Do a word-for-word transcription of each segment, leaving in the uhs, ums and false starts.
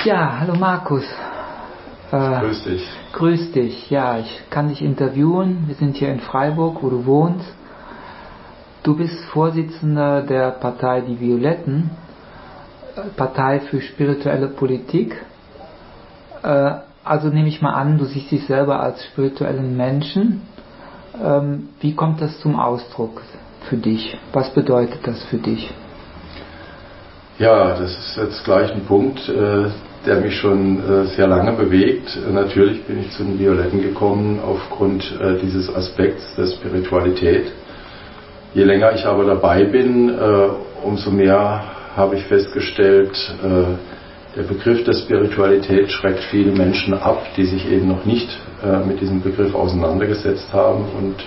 Ja, hallo Markus. Äh, grüß dich. Grüß dich. Ja, ich kann dich interviewen. Wir sind hier in Freiburg, wo du wohnst. Du bist Vorsitzender der Partei Die Violetten, Partei für spirituelle Politik. Äh, also nehme ich mal an, du siehst dich selber als spirituellen Menschen. Ähm, wie kommt das zum Ausdruck für dich? Was bedeutet das für dich? Ja, das ist jetzt gleich ein Punkt, äh, der mich schon äh, sehr lange bewegt. Natürlich bin ich zu den Violetten gekommen aufgrund äh, dieses Aspekts der Spiritualität. Je länger ich aber dabei bin, äh, umso mehr habe ich festgestellt, äh, der Begriff der Spiritualität schreckt viele Menschen ab, die sich eben noch nicht äh, mit diesem Begriff auseinandergesetzt haben, und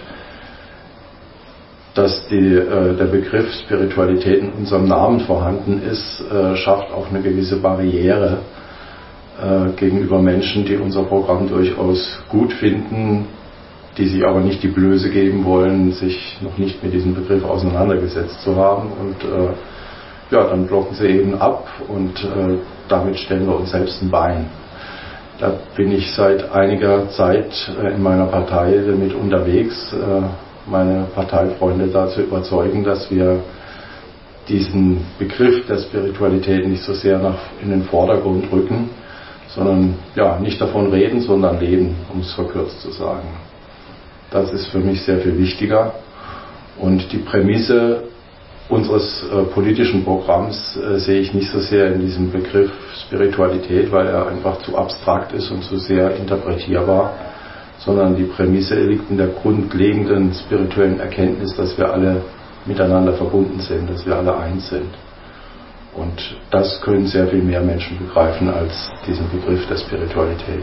dass die, äh, der Begriff Spiritualität in unserem Namen vorhanden ist, äh, schafft auch eine gewisse Barriere äh, gegenüber Menschen, die unser Programm durchaus gut finden, die sich aber nicht die Blöße geben wollen, sich noch nicht mit diesem Begriff auseinandergesetzt zu haben. Und äh, ja, dann blocken sie eben ab, und äh, damit stellen wir uns selbst ein Bein. Da bin ich seit einiger Zeit äh, in meiner Partei damit unterwegs, äh, meine Parteifreunde da zu überzeugen, dass wir diesen Begriff der Spiritualität nicht so sehr nach in den Vordergrund rücken, sondern ja, nicht davon reden, sondern leben, um es verkürzt zu sagen. Das ist für mich sehr viel wichtiger. Und die Prämisse unseres äh, politischen Programms äh, sehe ich nicht so sehr in diesem Begriff Spiritualität, weil er einfach zu abstrakt ist und zu sehr interpretierbar, sondern die Prämisse liegt in der grundlegenden spirituellen Erkenntnis, dass wir alle miteinander verbunden sind, dass wir alle eins sind. Und das können sehr viel mehr Menschen begreifen als diesen Begriff der Spiritualität.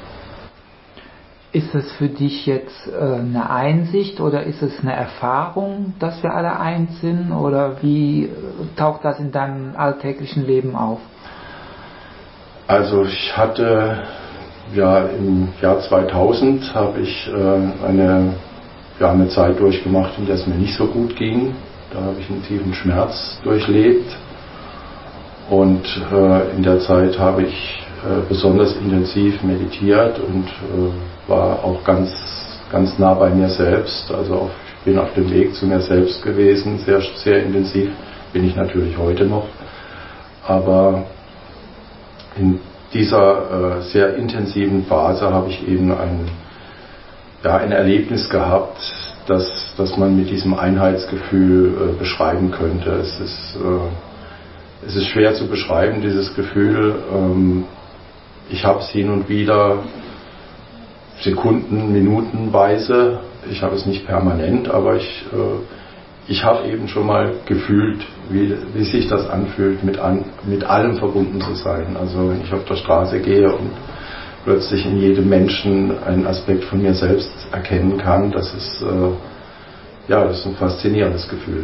Ist es für dich jetzt äh, eine Einsicht oder ist es eine Erfahrung, dass wir alle eins sind, oder wie äh, taucht das in deinem alltäglichen Leben auf? Also ich hatte ja im Jahr zweitausend habe ich äh, eine, ja, eine Zeit durchgemacht, in der es mir nicht so gut ging. Da habe ich einen tiefen Schmerz durchlebt, und äh, in der Zeit habe ich äh, besonders intensiv meditiert und äh, war auch ganz, ganz nah bei mir selbst. Also auf, ich bin auf dem Weg zu mir selbst gewesen, sehr, sehr intensiv, bin ich natürlich heute noch. Aber in dieser äh, sehr intensiven Phase habe ich eben ein, ja, ein Erlebnis gehabt, das, das man mit diesem Einheitsgefühl äh, beschreiben könnte. Es ist, äh, es ist schwer zu beschreiben, dieses Gefühl. Ähm, ich habe es hin und wieder Sekunden, Minutenweise. Ich habe es nicht permanent, aber ich, äh, ich habe eben schon mal gefühlt, wie, wie sich das anfühlt, mit, an, mit allem verbunden zu sein. Also wenn ich auf der Straße gehe und plötzlich in jedem Menschen einen Aspekt von mir selbst erkennen kann, das ist, äh, ja, das ist ein faszinierendes Gefühl.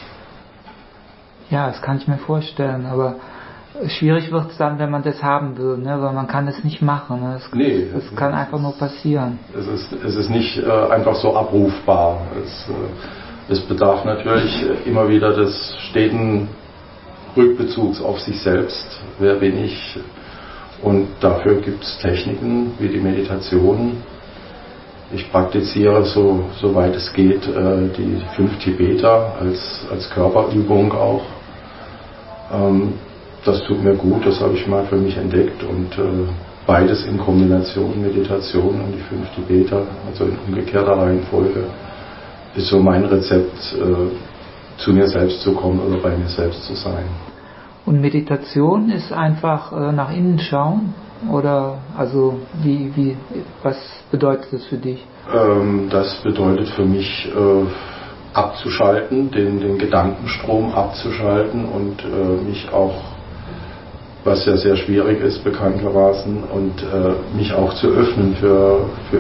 Ja, das kann ich mir vorstellen, aber schwierig wird es dann, wenn man das haben will, ne? Weil man kann das nicht machen. Ne? Das, nee, das kann es einfach nur passieren. Es ist, es ist nicht äh, einfach so abrufbar. Es, äh, es bedarf natürlich immer wieder des steten Rückbezugs auf sich selbst. Wer bin ich? Und dafür gibt es Techniken wie die Meditation. Ich praktiziere, so, soweit es geht, äh, die fünf Tibeter als, als Körperübung auch. Ähm, das tut mir gut, das habe ich mal für mich entdeckt, und äh, beides in Kombination, Meditation und die fünf Tibeter, also in umgekehrter Reihenfolge, ist so mein Rezept, äh, zu mir selbst zu kommen oder bei mir selbst zu sein. Und Meditation ist einfach äh, nach innen schauen? Oder also wie, wie, was bedeutet das für dich? Ähm, das bedeutet für mich äh, abzuschalten, den, den Gedankenstrom abzuschalten und äh, mich auch, was ja sehr schwierig ist bekanntermaßen, und äh, mich auch zu öffnen für, für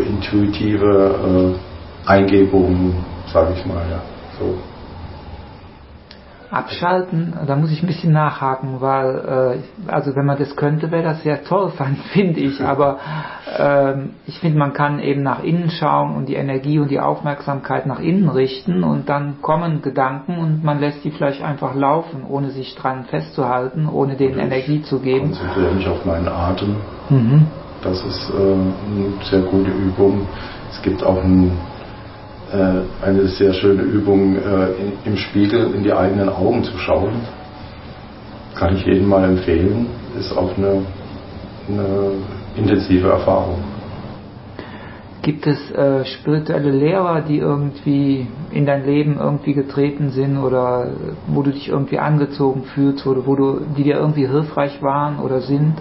intuitive äh, Eingebungen, sage ich mal. Ja. So. Abschalten, da muss ich ein bisschen nachhaken, weil, äh, also wenn man das könnte, wäre das sehr toll, finde ich, aber äh, ich finde, man kann eben nach innen schauen und die Energie und die Aufmerksamkeit nach innen richten und dann kommen Gedanken und man lässt die vielleicht einfach laufen, ohne sich dran festzuhalten, ohne denen Energie zu geben. Ich konzentriere mich auf meinen Atem. Mhm. Das ist äh, eine sehr gute Übung. Es gibt auch ein eine sehr schöne Übung, in, im Spiegel in die eigenen Augen zu schauen. Kann ich jedem mal empfehlen. Ist auch eine, eine intensive Erfahrung. Gibt es äh, spirituelle Lehrer, die irgendwie in dein Leben irgendwie getreten sind oder wo du dich irgendwie angezogen fühlst oder wo du, die dir irgendwie hilfreich waren oder sind?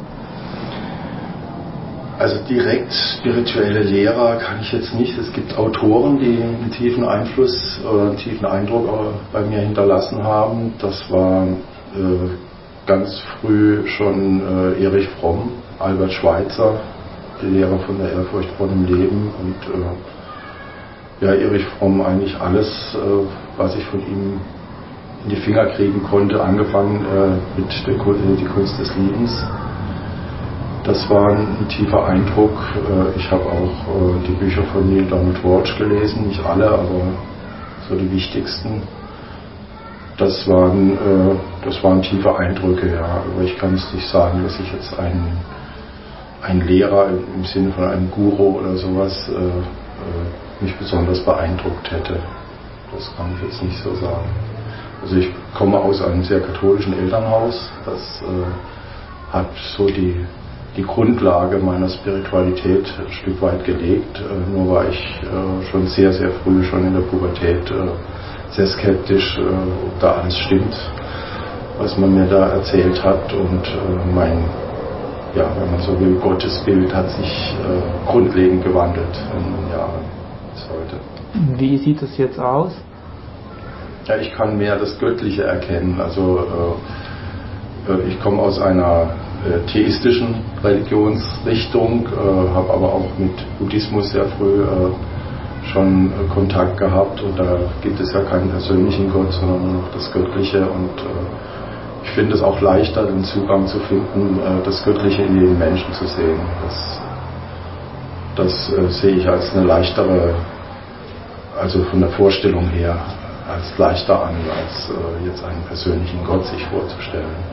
Also direkt spirituelle Lehrer kann ich jetzt nicht. Es gibt Autoren, die einen tiefen Einfluss oder einen tiefen Eindruck bei mir hinterlassen haben. Das war äh, ganz früh schon äh, Erich Fromm, Albert Schweitzer, die Lehrer von der Ehrfurcht vor dem Leben und äh, ja, Erich Fromm eigentlich alles, äh, was ich von ihm in die Finger kriegen konnte, angefangen äh, mit der die Kunst des Liebens. Das war ein tiefer Eindruck. Ich habe auch die Bücher von Neil Donald Walsch gelesen, nicht alle, aber so die wichtigsten. Das waren, das waren tiefe Eindrücke, ja. Aber ich kann es nicht sagen, dass ich jetzt einen, einen Lehrer im Sinne von einem Guru oder sowas mich besonders beeindruckt hätte. Das kann ich jetzt nicht so sagen. Also ich komme aus einem sehr katholischen Elternhaus. Das hat so die die Grundlage meiner Spiritualität ein Stück weit gelegt. Äh, nur war ich äh, schon sehr, sehr früh, schon in der Pubertät, äh, sehr skeptisch, äh, ob da alles stimmt, was man mir da erzählt hat. Und äh, mein, ja, wenn man so will, Gottesbild hat sich äh, grundlegend gewandelt in den Jahren bis heute. Wie sieht es jetzt aus? Ja, ich kann mehr das Göttliche erkennen. Also äh, ich komme aus einer theistischen Religionsrichtung, äh, habe aber auch mit Buddhismus sehr früh äh, schon äh, Kontakt gehabt und da gibt es ja keinen persönlichen Gott, sondern nur noch das Göttliche und äh, ich finde es auch leichter, den Zugang zu finden, äh, das Göttliche in jedem Menschen zu sehen. Das, das äh, sehe ich als eine leichtere, also von der Vorstellung her, als leichter an, als äh, jetzt einen persönlichen Gott sich vorzustellen.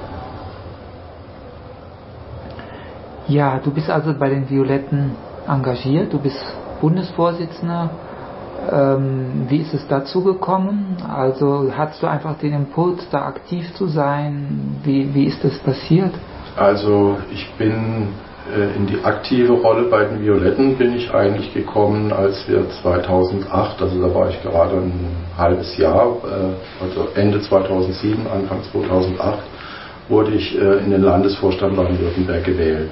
Ja, du bist also bei den Violetten engagiert, du bist Bundesvorsitzender. Ähm, wie ist es dazu gekommen? Also hattest du einfach den Impuls, da aktiv zu sein? Wie, wie ist das passiert? Also ich bin äh, in die aktive Rolle bei den Violetten bin ich eigentlich gekommen, als wir zweitausendacht, also da war ich gerade ein halbes Jahr, äh, also Ende zweitausendsieben, Anfang zweitausendacht, wurde ich äh, in den Landesvorstand Baden-Württemberg gewählt.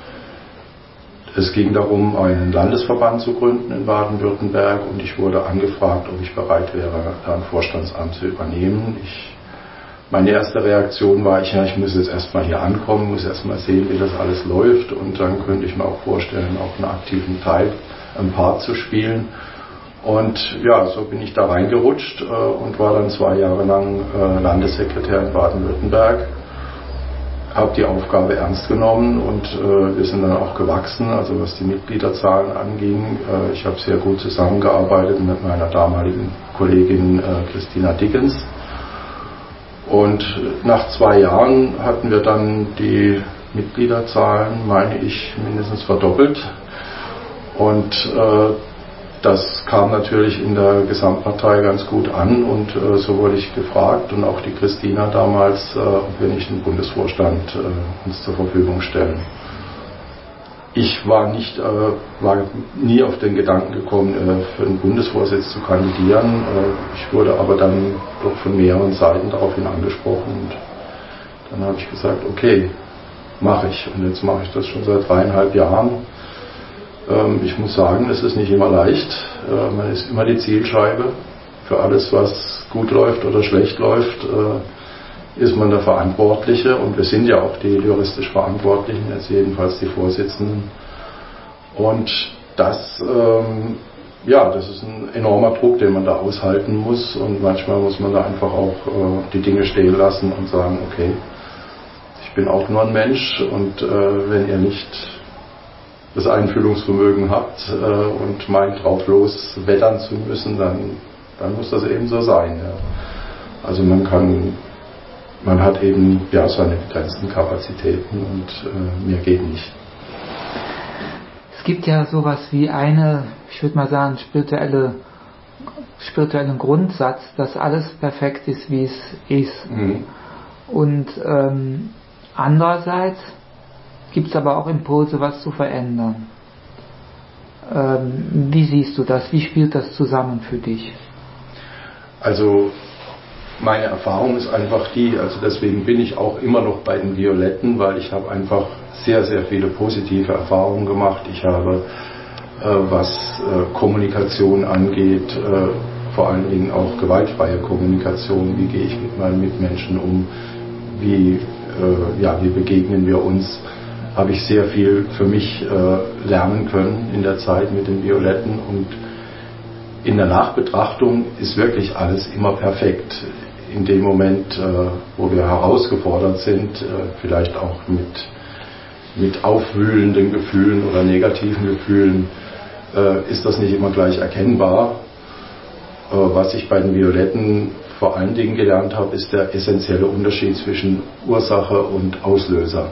Es ging darum, einen Landesverband zu gründen in Baden-Württemberg und ich wurde angefragt, ob ich bereit wäre, da ein Vorstandsamt zu übernehmen. Ich, meine erste Reaktion war, ich, ja, ich muss jetzt erstmal hier ankommen, muss erstmal sehen, wie das alles läuft und dann könnte ich mir auch vorstellen, auch einen aktiven Teil, einen Part zu spielen. Und ja, so bin ich da reingerutscht äh, und war dann zwei Jahre lang äh, Landessekretär in Baden-Württemberg. Habe die Aufgabe ernst genommen und äh, wir sind dann auch gewachsen, also was die Mitgliederzahlen anging. Äh, ich habe sehr gut zusammengearbeitet mit meiner damaligen Kollegin äh, Christina Dickens. Und nach zwei Jahren hatten wir dann die Mitgliederzahlen, meine ich, mindestens verdoppelt. Und äh, das kam natürlich in der Gesamtpartei ganz gut an und äh, so wurde ich gefragt und auch die Christina damals, äh, ob wir nicht den Bundesvorstand äh, uns zur Verfügung stellen. Ich war nicht, äh, war nie auf den Gedanken gekommen, äh, für den Bundesvorsitz zu kandidieren. Äh, ich wurde aber dann doch von mehreren Seiten daraufhin angesprochen und dann habe ich gesagt, okay, mache ich. Und jetzt mache ich das schon seit dreieinhalb Jahren. Ich muss sagen, es ist nicht immer leicht. Man ist immer die Zielscheibe. Für alles, was gut läuft oder schlecht läuft, ist man der Verantwortliche. Und wir sind ja auch die juristisch Verantwortlichen, jetzt jedenfalls die Vorsitzenden. Und das ähm, ja, das ist ein enormer Druck, den man da aushalten muss, und manchmal muss man da einfach auch äh, die Dinge stehen lassen und sagen, okay, ich bin auch nur ein Mensch, und äh, wenn ihr nicht das Einfühlungsvermögen habt äh, und meint, drauf los wettern zu müssen, dann, dann muss das eben so sein. Ja. Also man kann, man hat eben ja seine begrenzten Kapazitäten, und äh, mehr geht nicht. Es gibt ja sowas wie eine, ich würde mal sagen, spirituelle, spirituellen Grundsatz, dass alles perfekt ist, wie es ist. Mhm. Und ähm, andererseits gibt es aber auch Impulse, was zu verändern. Ähm, wie siehst du das? Wie spielt das zusammen für dich? Also meine Erfahrung ist einfach die, also deswegen bin ich auch immer noch bei den Violetten, weil ich habe einfach sehr, sehr viele positive Erfahrungen gemacht. Ich habe, äh, was äh, Kommunikation angeht, äh, vor allen Dingen auch gewaltfreie Kommunikation, wie gehe ich mit meinen Mitmenschen um, wie, äh, ja, wie begegnen wir uns, habe ich sehr viel für mich äh, lernen können in der Zeit mit den Violetten, und in der Nachbetrachtung ist wirklich alles immer perfekt. In dem Moment, äh, wo wir herausgefordert sind, äh, vielleicht auch mit, mit aufwühlenden Gefühlen oder negativen Gefühlen, äh, ist das nicht immer gleich erkennbar. Äh, was ich bei den Violetten vor allen Dingen gelernt habe, ist der essentielle Unterschied zwischen Ursache und Auslöser.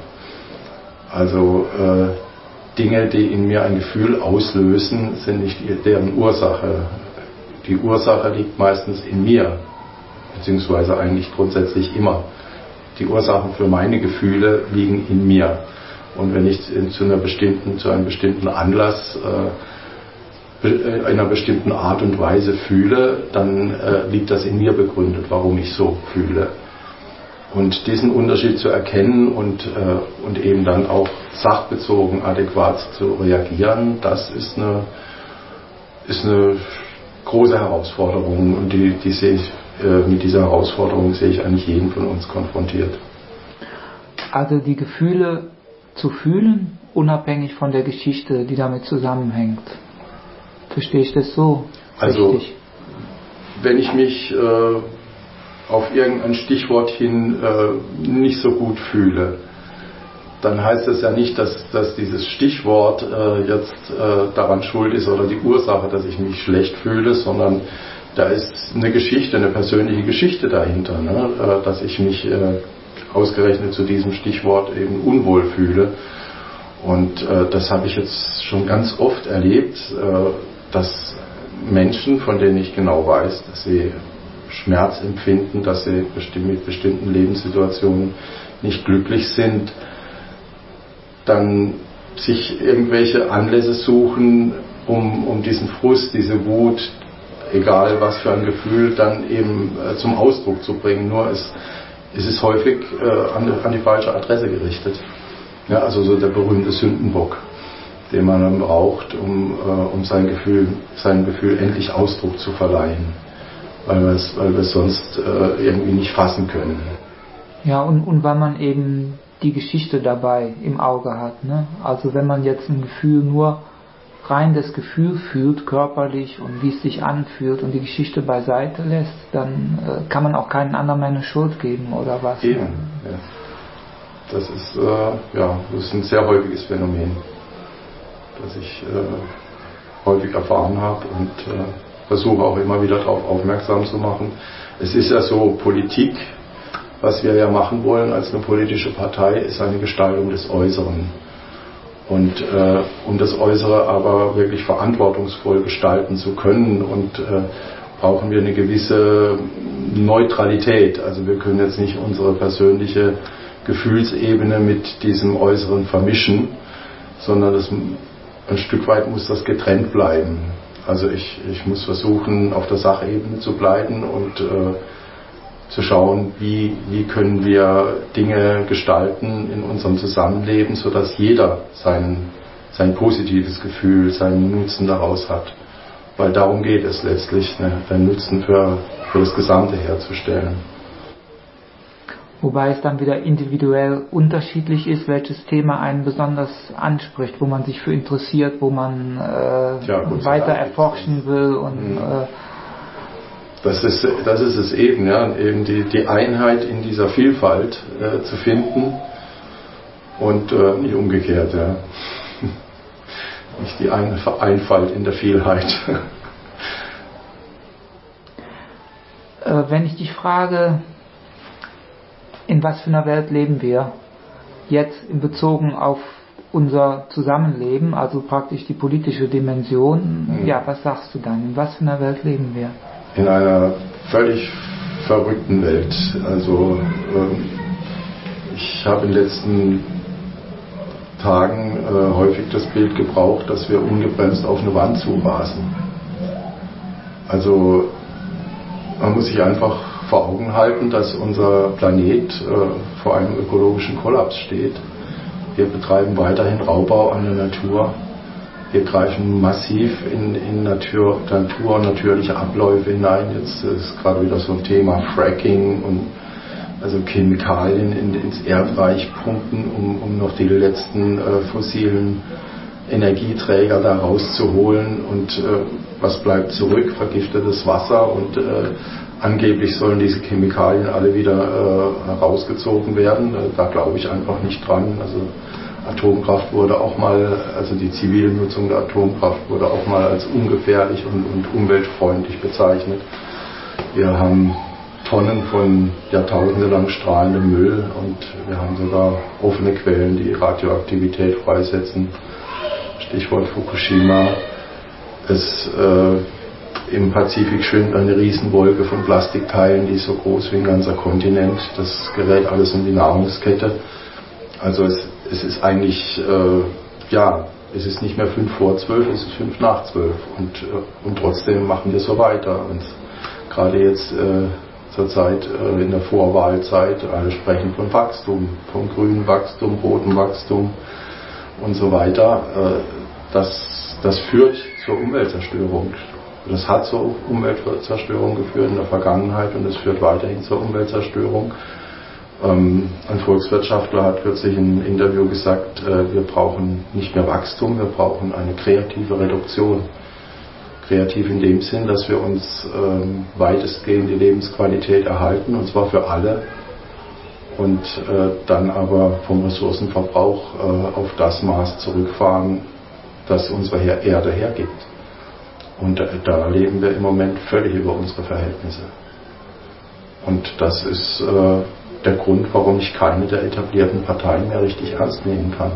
Also äh, Dinge, die in mir ein Gefühl auslösen, sind nicht deren Ursache. Die Ursache liegt meistens in mir, beziehungsweise eigentlich grundsätzlich immer. Die Ursachen für meine Gefühle liegen in mir. Und wenn ich zu einer bestimmten, zu einem bestimmten Anlass äh, in einer bestimmten Art und Weise fühle, dann äh, liegt das in mir begründet, warum ich so fühle. Und diesen Unterschied zu erkennen und, äh, und eben dann auch sachbezogen adäquat zu reagieren, das ist eine, ist eine große Herausforderung, und die, die sehe ich, äh, mit dieser Herausforderung sehe ich eigentlich jeden von uns konfrontiert. Also die Gefühle zu fühlen, unabhängig von der Geschichte, die damit zusammenhängt. Verstehe ich das so? Also, richtig? Wenn ich mich äh, auf irgendein Stichwort hin äh, nicht so gut fühle, dann heißt das ja nicht, dass, dass dieses Stichwort äh, jetzt äh, daran schuld ist oder die Ursache, dass ich mich schlecht fühle, sondern da ist eine Geschichte, eine persönliche Geschichte dahinter, ne? äh, dass ich mich äh, ausgerechnet zu diesem Stichwort eben unwohl fühle. Und äh, das habe ich jetzt schon ganz oft erlebt, äh, dass Menschen, von denen ich genau weiß, dass sie Schmerz empfinden, dass sie mit bestimmten Lebenssituationen nicht glücklich sind, dann sich irgendwelche Anlässe suchen, um, um diesen Frust, diese Wut, egal was für ein Gefühl, dann eben äh, zum Ausdruck zu bringen. Nur ist, ist es häufig äh, an, an die falsche Adresse gerichtet. Ja, also so der berühmte Sündenbock, den man dann braucht, um, äh, um sein Gefühl, sein Gefühl endlich Ausdruck zu verleihen, weil wir es, weil wir es sonst äh, irgendwie nicht fassen können. Ja, und, und weil man eben die Geschichte dabei im Auge hat. Ne? Also wenn man jetzt ein Gefühl nur rein das Gefühl fühlt, körperlich, und wie es sich anfühlt, und die Geschichte beiseite lässt, dann äh, kann man auch keinen anderen mehr eine Schuld geben, oder was? Eben, ja. Das ist, äh, ja, das ist ein sehr häufiges Phänomen, das ich äh, häufig erfahren habe, und äh, versuche auch immer wieder darauf aufmerksam zu machen. Es ist ja so, Politik, was wir ja machen wollen als eine politische Partei, ist eine Gestaltung des Äußeren. Und äh, um das Äußere aber wirklich verantwortungsvoll gestalten zu können, und äh, brauchen wir eine gewisse Neutralität. Also wir können jetzt nicht unsere persönliche Gefühlsebene mit diesem Äußeren vermischen, sondern das, ein Stück weit muss das getrennt bleiben. Also ich, ich muss versuchen, auf der Sachebene zu bleiben und äh, zu schauen, wie, wie können wir Dinge gestalten in unserem Zusammenleben, sodass jeder sein, sein positives Gefühl, seinen Nutzen daraus hat. Weil darum geht es letztlich, ne, den Nutzen für, für das Gesamte herzustellen. Wobei es dann wieder individuell unterschiedlich ist, welches Thema einen besonders anspricht, wo man sich für interessiert, wo man äh, ja, gut, weiter erforschen will. Und, mhm. äh, das, ist, das ist es eben, ja, eben die, die Einheit in dieser Vielfalt äh, zu finden und äh, nicht umgekehrt. Ja. Nicht die Einfalt in der Vielheit. äh, wenn ich dich frage, in was für einer Welt leben wir jetzt in Bezug auf unser Zusammenleben, also praktisch die politische Dimension, mhm. ja, was sagst du dann? In was für einer Welt leben wir? In einer völlig verrückten Welt. Also ich habe in den letzten Tagen äh, häufig das Bild gebraucht, dass wir ungebremst auf eine Wand zurasen. Also man muss sich einfach vor Augen halten, dass unser Planet äh, vor einem ökologischen Kollaps steht. Wir betreiben weiterhin Raubbau an der Natur. Wir greifen massiv in, in Natur, Natur und natürliche Abläufe hinein. Jetzt ist gerade wieder so ein Thema Fracking und also Chemikalien in, ins Erdreich pumpen, um, um noch die letzten äh, fossilen Energieträger da rauszuholen. Und äh, was bleibt zurück? Vergiftetes Wasser und äh, angeblich sollen diese Chemikalien alle wieder äh, herausgezogen werden. Da glaube ich einfach nicht dran. Also Atomkraft wurde auch mal, also die zivile Nutzung der Atomkraft wurde auch mal als ungefährlich und, und umweltfreundlich bezeichnet. Wir haben Tonnen von jahrtausendelang strahlendem Müll und wir haben sogar offene Quellen, die Radioaktivität freisetzen. Stichwort Fukushima. Es äh, Im Pazifik schwimmt eine Riesenwolke von Plastikteilen, die ist so groß wie ein ganzer Kontinent. Das gerät alles in die Nahrungskette. Also es, es ist eigentlich, äh, ja, es ist nicht mehr fünf vor zwölf, es ist fünf nach zwölf. Und, äh, und trotzdem machen wir so weiter. Und gerade jetzt äh, zur Zeit, äh, in der Vorwahlzeit, alle sprechen von Wachstum, von grünem Wachstum, rotem Wachstum und so weiter. Äh, das, das führt zur Umweltzerstörung. Das hat zur Umweltzerstörung geführt in der Vergangenheit und es führt weiterhin zur Umweltzerstörung. Ähm, ein Volkswirtschaftler hat kürzlich in einem Interview gesagt, äh, wir brauchen nicht mehr Wachstum, wir brauchen eine kreative Reduktion. Kreativ in dem Sinn, dass wir uns ähm, weitestgehend die Lebensqualität erhalten, und zwar für alle, und äh, dann aber vom Ressourcenverbrauch äh, auf das Maß zurückfahren, das unsere Erde hergibt. Und da leben wir im Moment völlig über unsere Verhältnisse. Und das ist äh, der Grund, warum ich keine der etablierten Parteien mehr richtig ernst nehmen kann.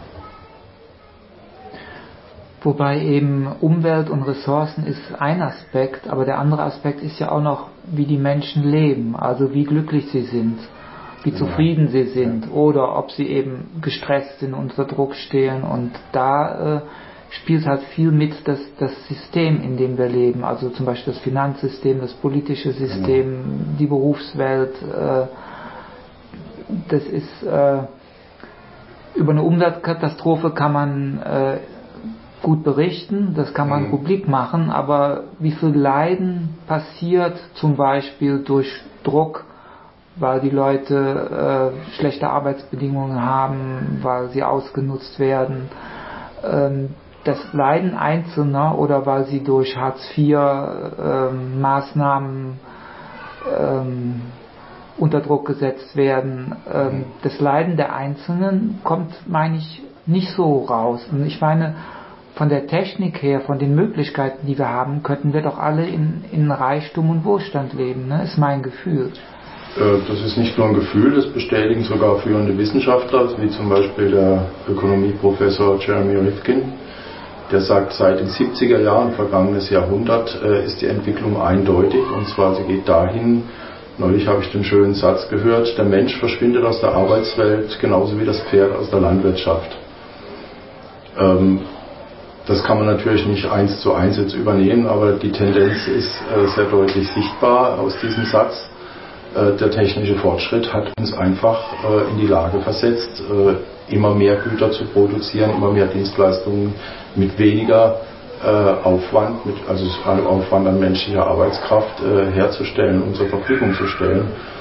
Wobei eben Umwelt und Ressourcen ist ein Aspekt, aber der andere Aspekt ist ja auch noch, wie die Menschen leben, also wie glücklich sie sind, wie zufrieden sie sind, oder ob sie eben gestresst sind, unter Druck stehen, und da äh, spielt halt viel mit das, das System, in dem wir leben, also zum Beispiel das Finanzsystem, das politische System, ja. Die Berufswelt. Äh, das ist äh, über eine Umweltkatastrophe kann man äh, gut berichten, das kann man mhm. publik machen, aber wie viel Leiden passiert zum Beispiel durch Druck, weil die Leute äh, schlechte Arbeitsbedingungen haben, weil sie ausgenutzt werden, ähm, das Leiden Einzelner, oder weil sie durch Hartz vier ähm, Maßnahmen ähm, unter Druck gesetzt werden. Ähm, das Leiden der Einzelnen kommt, meine ich, nicht so raus. Und ich meine, von der Technik her, von den Möglichkeiten, die wir haben, könnten wir doch alle in, in Reichtum und Wohlstand leben, ne? Ist mein Gefühl. Das ist nicht nur ein Gefühl, das bestätigen sogar führende Wissenschaftler, wie zum Beispiel der Ökonomieprofessor Jeremy Rifkin. Der sagt, seit den siebziger Jahren, vergangenes Jahrhundert, äh, ist die Entwicklung eindeutig, und zwar sie geht dahin, neulich habe ich den schönen Satz gehört, der Mensch verschwindet aus der Arbeitswelt genauso wie das Pferd aus der Landwirtschaft. Ähm, das kann man natürlich nicht eins zu eins jetzt übernehmen, aber die Tendenz ist äh, sehr deutlich sichtbar aus diesem Satz. Äh, der technische Fortschritt hat uns einfach äh, in die Lage versetzt, äh, immer mehr Güter zu produzieren, immer mehr Dienstleistungen mit weniger äh, Aufwand, mit, also Aufwand an menschlicher Arbeitskraft äh, herzustellen und zur Verfügung zu stellen.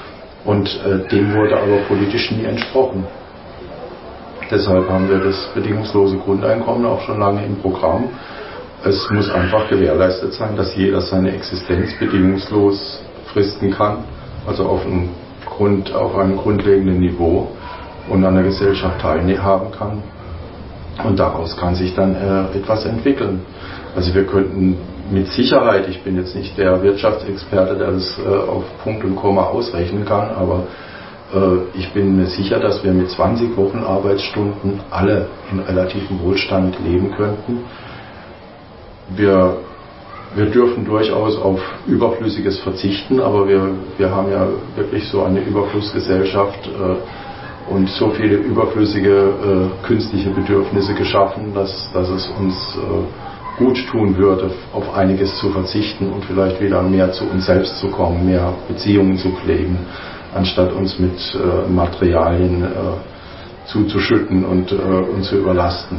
Und äh, dem wurde aber politisch nie entsprochen. Deshalb haben wir das bedingungslose Grundeinkommen auch schon lange im Programm. Es muss einfach gewährleistet sein, dass jeder seine Existenz bedingungslos fristen kann, also auf einem, Grund, auf einem grundlegenden Niveau und an der Gesellschaft teilhaben kann. Und daraus kann sich dann äh, etwas entwickeln. Also wir könnten mit Sicherheit, ich bin jetzt nicht der Wirtschaftsexperte, der das äh, auf Punkt und Komma ausrechnen kann, aber äh, ich bin mir sicher, dass wir mit zwanzig Wochen Arbeitsstunden alle in relativem Wohlstand leben könnten. Wir, wir dürfen durchaus auf Überflüssiges verzichten, aber wir, wir haben ja wirklich so eine Überflussgesellschaft äh, und so viele überflüssige äh, künstliche Bedürfnisse geschaffen, dass, dass es uns äh, gut tun würde, auf einiges zu verzichten und vielleicht wieder mehr zu uns selbst zu kommen, mehr Beziehungen zu pflegen, anstatt uns mit äh, Materialien äh, zuzuschütten und äh, uns zu überlasten.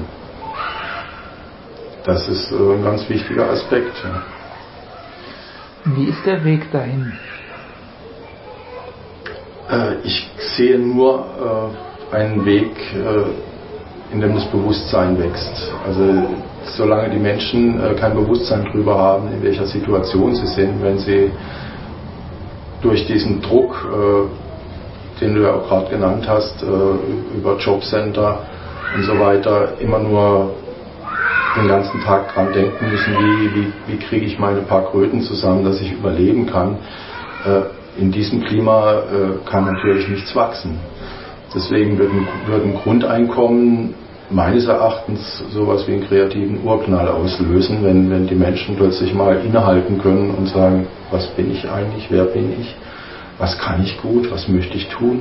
Das ist äh, ein ganz wichtiger Aspekt. Ja. Wie ist der Weg dahin? Äh, ich sehe nur äh, einen Weg, äh, in dem das Bewusstsein wächst. Also solange die Menschen äh, kein Bewusstsein darüber haben, in welcher Situation sie sind, wenn sie durch diesen Druck, äh, den du ja auch gerade genannt hast, äh, über Jobcenter und so weiter, immer nur den ganzen Tag dran denken müssen, wie, wie, wie kriege ich meine paar Kröten zusammen, dass ich überleben kann. Äh, in diesem Klima äh, kann natürlich nichts wachsen. Deswegen würden, würden Grundeinkommen meines Erachtens sowas wie einen kreativen Urknall auslösen, wenn, wenn die Menschen plötzlich mal innehalten können und sagen, was bin ich eigentlich, wer bin ich, was kann ich gut, was möchte ich tun.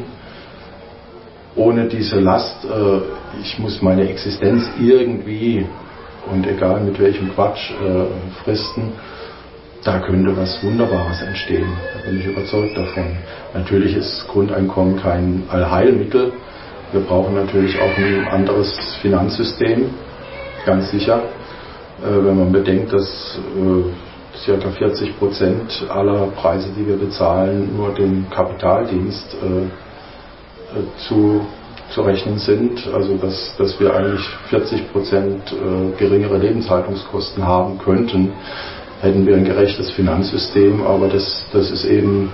Ohne diese Last, äh, ich muss meine Existenz irgendwie, und egal mit welchem Quatsch, äh, fristen, da könnte was Wunderbares entstehen. Da bin ich überzeugt davon. Natürlich ist Grundeinkommen kein Allheilmittel. Wir brauchen natürlich auch ein anderes Finanzsystem, ganz sicher. Äh, wenn man bedenkt, dass äh, ca. vierzig Prozent aller Preise, die wir bezahlen, nur dem Kapitaldienst äh, äh, zu zu rechnen sind, also dass, dass wir eigentlich vierzig Prozent äh, geringere Lebenshaltungskosten haben könnten, hätten wir ein gerechtes Finanzsystem, aber das, das ist eben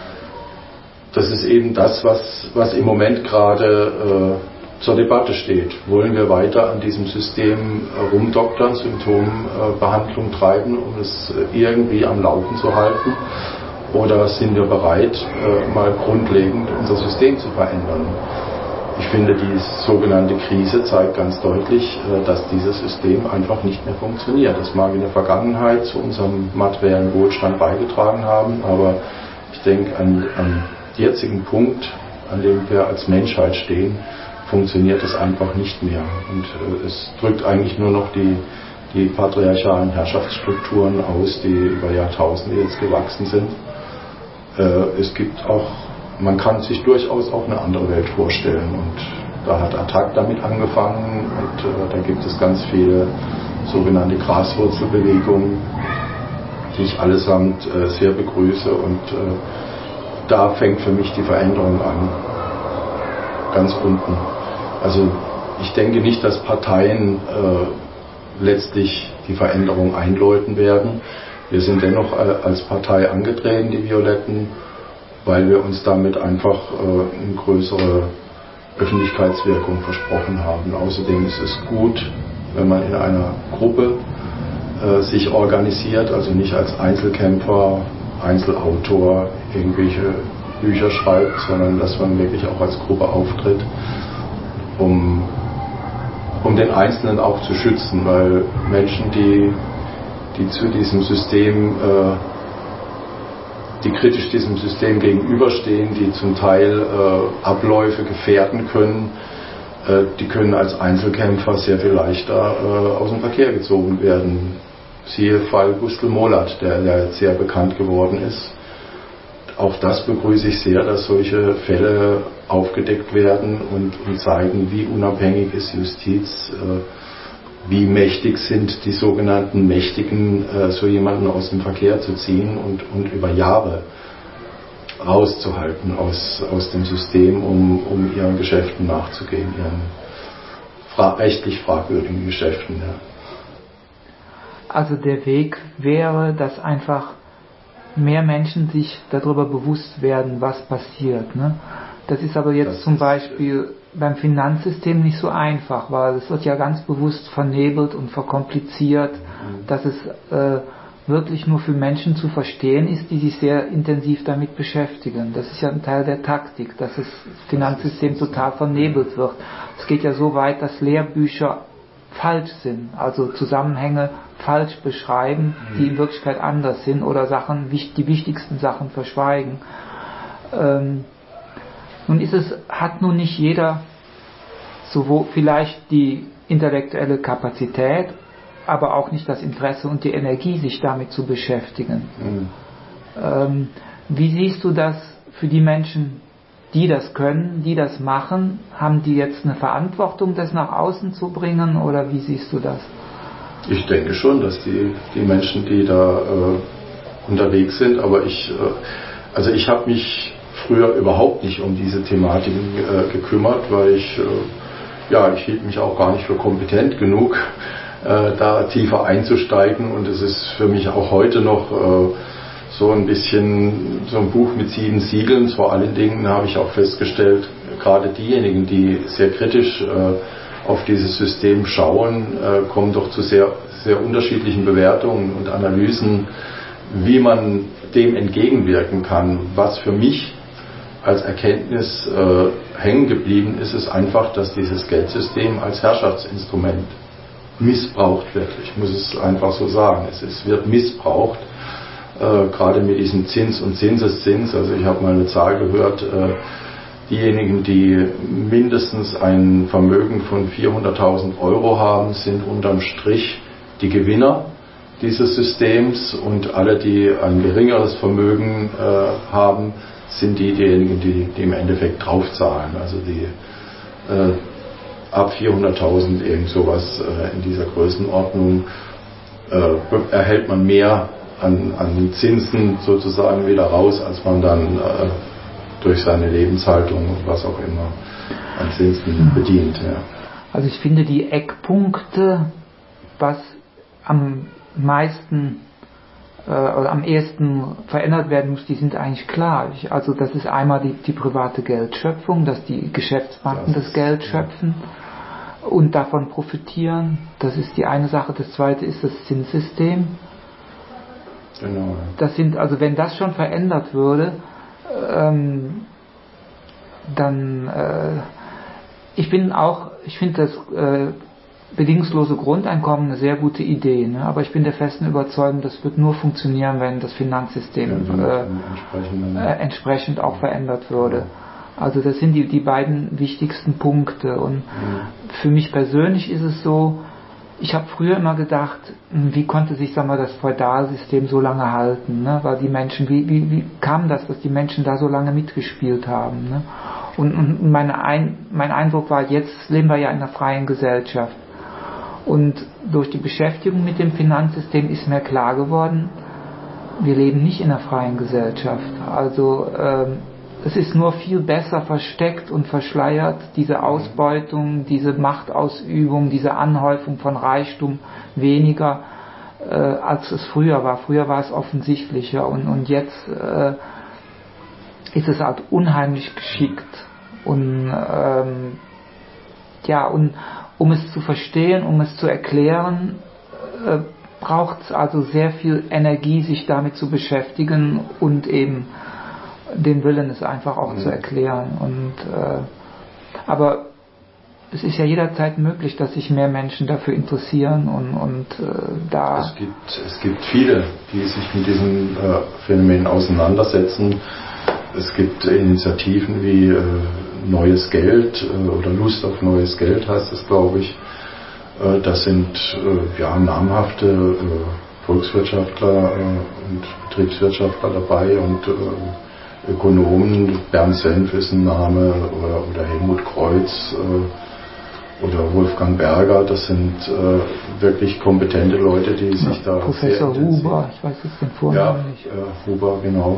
das ist eben das, was, was im Moment gerade äh, zur Debatte steht. Wollen wir weiter an diesem System äh, rumdoktern, Symptombehandlung äh, treiben, um es äh, irgendwie am Laufen zu halten, oder sind wir bereit, äh, mal grundlegend unser System zu verändern? Ich finde, die sogenannte Krise zeigt ganz deutlich, dass dieses System einfach nicht mehr funktioniert. Das mag in der Vergangenheit zu unserem materiellen Wohlstand beigetragen haben, aber ich denke, an, am jetzigen Punkt, an dem wir als Menschheit stehen, funktioniert es einfach nicht mehr. Und äh, es drückt eigentlich nur noch die, die patriarchalen Herrschaftsstrukturen aus, die über Jahrtausende jetzt gewachsen sind. Äh, es gibt auch Man kann sich durchaus auch eine andere Welt vorstellen, und da hat Attac damit angefangen, und äh, da gibt es ganz viele sogenannte Graswurzelbewegungen, die ich allesamt äh, sehr begrüße, und äh, da fängt für mich die Veränderung an, ganz unten. Also ich denke nicht, dass Parteien äh, letztlich die Veränderung einläuten werden. Wir sind dennoch äh, als Partei angetreten, die Violetten, weil wir uns damit einfach äh, eine größere Öffentlichkeitswirkung versprochen haben. Außerdem ist es gut, wenn man in einer Gruppe äh, sich organisiert, also nicht als Einzelkämpfer, Einzelautor irgendwelche Bücher schreibt, sondern dass man wirklich auch als Gruppe auftritt, um, um den Einzelnen auch zu schützen, weil Menschen, die, die zu diesem System äh, die kritisch diesem System gegenüberstehen, die zum Teil äh, Abläufe gefährden können, äh, die können als Einzelkämpfer sehr viel leichter äh, aus dem Verkehr gezogen werden. Siehe Fall Gustl Mollert, der, der jetzt sehr bekannt geworden ist. Auch das begrüße ich sehr, dass solche Fälle aufgedeckt werden und, und zeigen, wie unabhängig ist Justiz, äh, wie mächtig sind die sogenannten Mächtigen, äh, so jemanden aus dem Verkehr zu ziehen und, und über Jahre rauszuhalten aus, aus dem System, um, um ihren Geschäften nachzugehen, ihren fra- rechtlich fragwürdigen Geschäften. Ja. Also der Weg wäre, dass einfach mehr Menschen sich darüber bewusst werden, was passiert. Ne? Das ist aber jetzt das zum Beispiel beim Finanzsystem nicht so einfach, weil es wird ja ganz bewusst vernebelt und verkompliziert, mhm. dass es äh, wirklich nur für Menschen zu verstehen ist, die sich sehr intensiv damit beschäftigen. Das ist ja ein Teil der Taktik, dass das Finanzsystem total vernebelt wird. Es geht ja so weit, dass Lehrbücher falsch sind, also Zusammenhänge falsch beschreiben, die in Wirklichkeit anders sind oder Sachen, die wichtigsten Sachen verschweigen. Ähm, nun ist es, hat nun nicht jeder sowohl vielleicht die intellektuelle Kapazität, aber auch nicht das Interesse und die Energie, sich damit zu beschäftigen. Mhm. Ähm, wie siehst du das für die Menschen, die das können, die das machen? Haben die jetzt eine Verantwortung, das nach außen zu bringen, oder wie siehst du das? Ich denke schon, dass die, die Menschen, die da äh, unterwegs sind, aber ich, äh, also ich habe mich früher überhaupt nicht um diese Thematiken äh, gekümmert, weil ich, äh, ja, ich hielt mich auch gar nicht für kompetent genug, äh, da tiefer einzusteigen, und es ist für mich auch heute noch äh, so ein bisschen so ein Buch mit sieben Siegeln. Vor allen Dingen habe ich auch festgestellt, gerade diejenigen, die sehr kritisch äh, auf dieses System schauen, äh, kommen doch zu sehr, sehr unterschiedlichen Bewertungen und Analysen, wie man dem entgegenwirken kann. Was für mich als Erkenntnis äh, hängen geblieben ist, ist einfach, dass dieses Geldsystem als Herrschaftsinstrument missbraucht wird. Ich muss es einfach so sagen. Es, es wird missbraucht, äh, gerade mit diesem Zins und Zinseszins. Also ich habe mal eine Zahl gehört, äh, diejenigen, die mindestens ein Vermögen von vierhunderttausend Euro haben, sind unterm Strich die Gewinner dieses Systems, und alle, die ein geringeres Vermögen äh, haben, sind die, diejenigen, die, die im Endeffekt draufzahlen. Also die äh, ab vierhunderttausend, irgend sowas äh, in dieser Größenordnung, äh, erhält man mehr an, an Zinsen sozusagen wieder raus, als man dann äh, durch seine Lebenshaltung und was auch immer an Zinsen bedient. Ja. Also ich finde die Eckpunkte, was am meisten äh, oder am ehesten verändert werden muss, die sind eigentlich klar. Ich, also das ist einmal die, die private Geldschöpfung, dass die Geschäftsbanken das, das Geld schöpfen ja. und davon profitieren. Das ist die eine Sache. Das zweite ist das Zinssystem. Genau. Das sind, also wenn das schon verändert würde, ähm, dann äh, ich bin auch, ich finde das äh, bedingungslose Grundeinkommen eine sehr gute Idee, ne? Aber ich bin der festen Überzeugung, das wird nur funktionieren, wenn das Finanzsystem ja, äh, entsprechend, äh, entsprechend auch verändert würde. Also das sind die, die beiden wichtigsten Punkte, und ja. für mich persönlich ist es so, ich habe früher immer gedacht, wie konnte sich, sag mal, das Feudalsystem so lange halten, ne? Weil die Menschen, wie, wie, wie kam das, dass die Menschen da so lange mitgespielt haben, ne? Und, und meine Ein, mein Eindruck war, jetzt leben wir ja in einer freien Gesellschaft. Und durch die Beschäftigung mit dem Finanzsystem ist mir klar geworden, wir leben nicht in einer freien Gesellschaft. Also ähm, es ist nur viel besser versteckt und verschleiert, diese Ausbeutung, diese Machtausübung, diese Anhäufung von Reichtum weniger, äh, als es früher war. Früher war es offensichtlicher, und, und jetzt äh, ist es halt unheimlich geschickt. Und ähm, ja, und um es zu verstehen, um es zu erklären, äh, braucht es also sehr viel Energie, sich damit zu beschäftigen und eben den Willen, es einfach auch mhm. zu erklären. Und äh, aber es ist ja jederzeit möglich, dass sich mehr Menschen dafür interessieren, und, und äh, da... Es gibt, es gibt viele, die sich mit diesem äh, Phänomen auseinandersetzen. Es gibt Initiativen wie äh, Neues Geld äh, oder Lust auf neues Geld heißt es, glaube ich. Äh, das sind äh, ja, namhafte äh, Volkswirtschaftler äh, und Betriebswirtschaftler dabei und äh, Ökonomen. Bernd Senf ist ein Name, oder, oder Helmut Kreuz äh, oder Wolfgang Berger. Das sind äh, wirklich kompetente Leute, die sich ja, da Professor Huber, ich weiß jetzt den Vornamen ja, nicht. Äh, Huber, genau.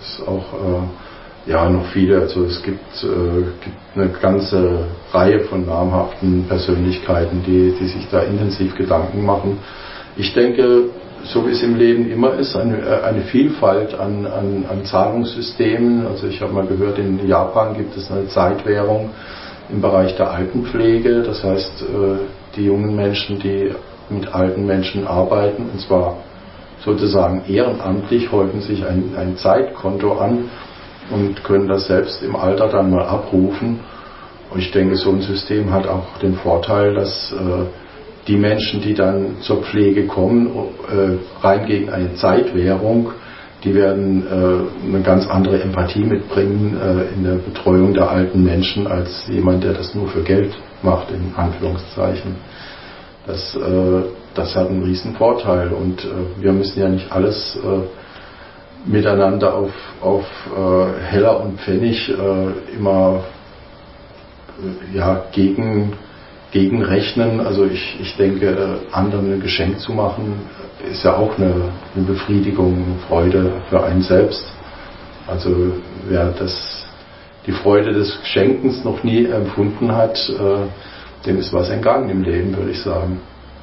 es auch äh, ja, noch viele, also es gibt, äh, gibt eine ganze Reihe von namhaften Persönlichkeiten, die, die sich da intensiv Gedanken machen. Ich denke, so wie es im Leben immer ist, eine, eine Vielfalt an, an, an Zahlungssystemen. Also ich habe mal gehört, in Japan gibt es eine Zeitwährung im Bereich der Altenpflege. Das heißt, die jungen Menschen, die mit alten Menschen arbeiten, und zwar sozusagen ehrenamtlich, häufen sich ein, ein Zeitkonto an und können das selbst im Alter dann mal abrufen. Und ich denke, so ein System hat auch den Vorteil, dass die Menschen, die dann zur Pflege kommen, äh, rein gegen eine Zeitwährung, die werden äh, eine ganz andere Empathie mitbringen äh, in der Betreuung der alten Menschen als jemand, der das nur für Geld macht, in Anführungszeichen. Das, äh, das hat einen riesen Vorteil und äh, wir müssen ja nicht alles äh, miteinander auf, auf äh, Heller und Pfennig äh, immer äh, ja, gegen gegenrechnen. Also ich, ich denke, anderen ein Geschenk zu machen, ist ja auch eine, eine Befriedigung, eine Freude für einen selbst. Also wer das, die Freude des Schenkens noch nie empfunden hat, äh, dem ist was entgangen im Leben, würde ich sagen.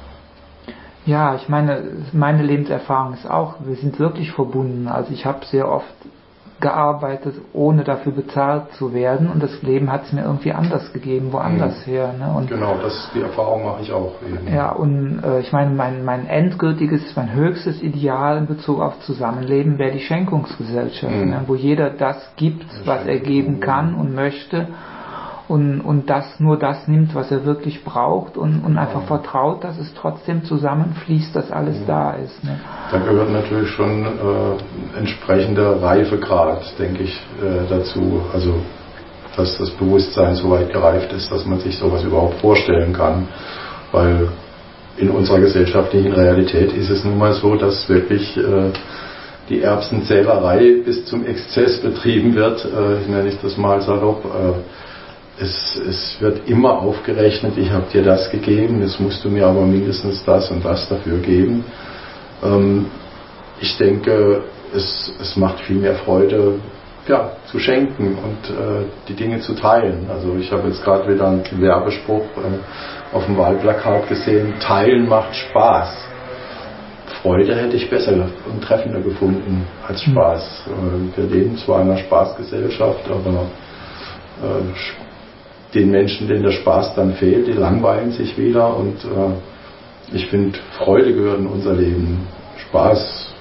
Ja, ich meine, meine Lebenserfahrung ist auch, wir sind wirklich verbunden. Also ich habe sehr oft gearbeitet, ohne dafür bezahlt zu werden, und das Leben hat es mir irgendwie anders gegeben, woanders mhm. her. Ne? Und genau, das, die Erfahrung mache ich auch. Eben. Ja, und äh, ich meine, mein, mein endgültiges, mein höchstes Ideal in Bezug auf Zusammenleben wäre die Schenkungsgesellschaft, mhm. ne? Wo jeder das gibt, das was er geben kann und möchte, und, und das nur das nimmt, was er wirklich braucht, und, und einfach ja. vertraut, dass es trotzdem zusammenfließt, dass alles ja. da ist. Ne? Da gehört natürlich schon äh, entsprechender Reifegrad, denke ich, äh, dazu. Also, dass das Bewusstsein so weit gereift ist, dass man sich sowas überhaupt vorstellen kann. Weil in unserer gesellschaftlichen Realität ist es nun mal so, dass wirklich äh, die Erbsenzählerei bis zum Exzess betrieben wird. Äh, ich nenne das mal salopp. Äh, Es, es wird immer aufgerechnet, ich habe dir das gegeben, jetzt musst du mir aber mindestens das und das dafür geben. Ähm, ich denke, es, es macht viel mehr Freude, ja, zu schenken und äh, die Dinge zu teilen. Also ich habe jetzt gerade wieder einen Werbespruch äh, auf dem Wahlplakat gesehen, Teilen macht Spaß. Freude hätte ich besser und treffender gefunden als Spaß. Mhm. Wir leben zwar in einer Spaßgesellschaft, aber äh, den Menschen, denen der Spaß dann fehlt, die langweilen sich wieder, und äh, ich finde, Freude gehört in unser Leben. Spaß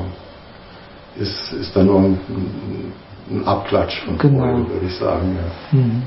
äh, ist, ist dann nur ein, ein Abklatsch von genau. Freude, würde ich sagen. Ja. Mhm.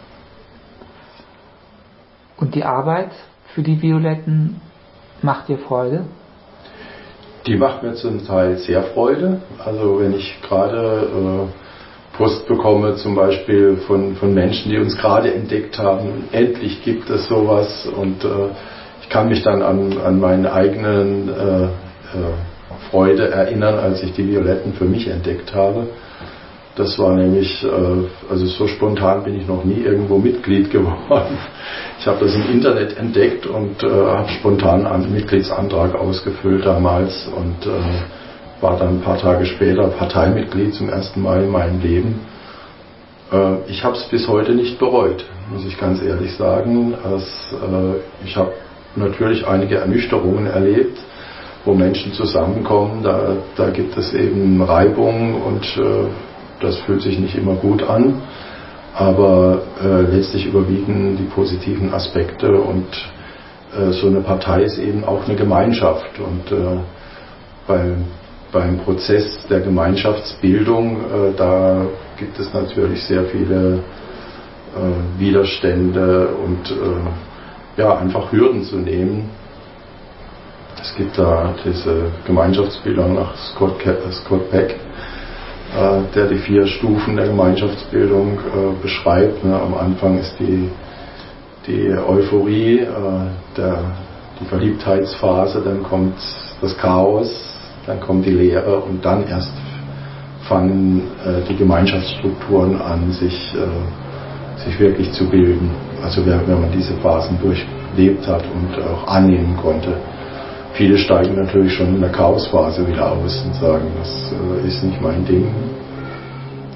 Und die Arbeit für die Violetten macht dir Freude? Die macht mir zum Teil sehr Freude. Also wenn ich gerade äh, Post bekomme, zum Beispiel von, von Menschen, die uns gerade entdeckt haben. Endlich gibt es sowas, und äh, ich kann mich dann an, an meine eigenen äh, äh, Freude erinnern, als ich die Violetten für mich entdeckt habe. Das war nämlich, äh, also so spontan bin ich noch nie irgendwo Mitglied geworden. Ich habe das im Internet entdeckt und äh, habe spontan einen Mitgliedsantrag ausgefüllt damals und äh, war dann ein paar Tage später Parteimitglied zum ersten Mal in meinem Leben. Äh, ich habe es bis heute nicht bereut, muss ich ganz ehrlich sagen. Als, äh, ich habe natürlich einige Ernüchterungen erlebt, wo Menschen zusammenkommen. Da, da gibt es eben Reibung und äh, das fühlt sich nicht immer gut an. Aber äh, letztlich überwiegen die positiven Aspekte, und äh, so eine Partei ist eben auch eine Gemeinschaft. Und äh, beim Beim Prozess der Gemeinschaftsbildung, äh, da gibt es natürlich sehr viele äh, Widerstände und äh, ja, einfach Hürden zu nehmen. Es gibt da diese Gemeinschaftsbildung nach Scott, Ke- Scott Peck, äh, der die vier Stufen der Gemeinschaftsbildung äh, beschreibt. Ne? Am Anfang ist die, die Euphorie, äh, der, die Verliebtheitsphase, dann kommt das Chaos, dann kommt die Lehre, und dann erst fangen äh, die Gemeinschaftsstrukturen an, sich, äh, sich wirklich zu bilden. Also wenn, wenn man diese Phasen durchlebt hat und auch annehmen konnte. Viele steigen natürlich schon in der Chaosphase wieder aus und sagen, das äh, ist nicht mein Ding.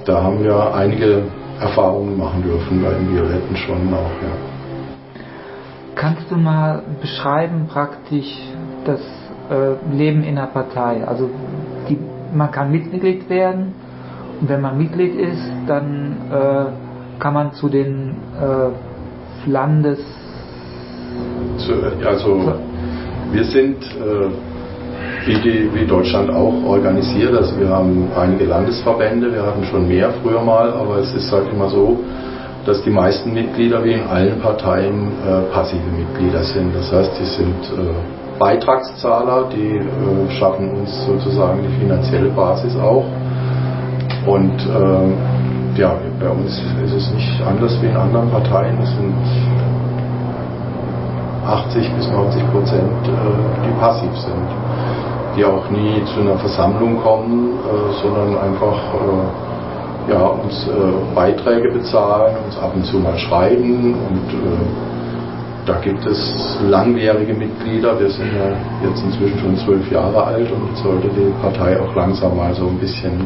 da haben wir einige Erfahrungen machen dürfen bei den Violetten schon auch, ja. Kannst du mal beschreiben praktisch das äh, Leben in der Partei? Also die, man kann Mitglied werden und wenn man Mitglied ist, dann äh, kann man zu den äh, Landes... Zu, also wir sind äh, wie, die, wie Deutschland auch organisiert, also wir haben einige Landesverbände, wir hatten schon mehr früher mal, aber es ist halt immer so, dass die meisten Mitglieder wie in allen Parteien äh, passive Mitglieder sind. Das heißt, die sind äh, Beitragszahler, die äh, schaffen uns sozusagen die finanzielle Basis auch. Und äh, ja, bei uns ist es nicht anders wie in anderen Parteien. Es sind achtzig bis neunzig Prozent, äh, die passiv sind, die auch nie zu einer Versammlung kommen, äh, sondern einfach äh, ja, uns äh, Beiträge bezahlen, uns ab und zu mal schreiben und äh, da gibt es langjährige Mitglieder. Wir sind ja jetzt inzwischen schon zwölf Jahre alt und jetzt sollte die Partei auch langsam mal so ein bisschen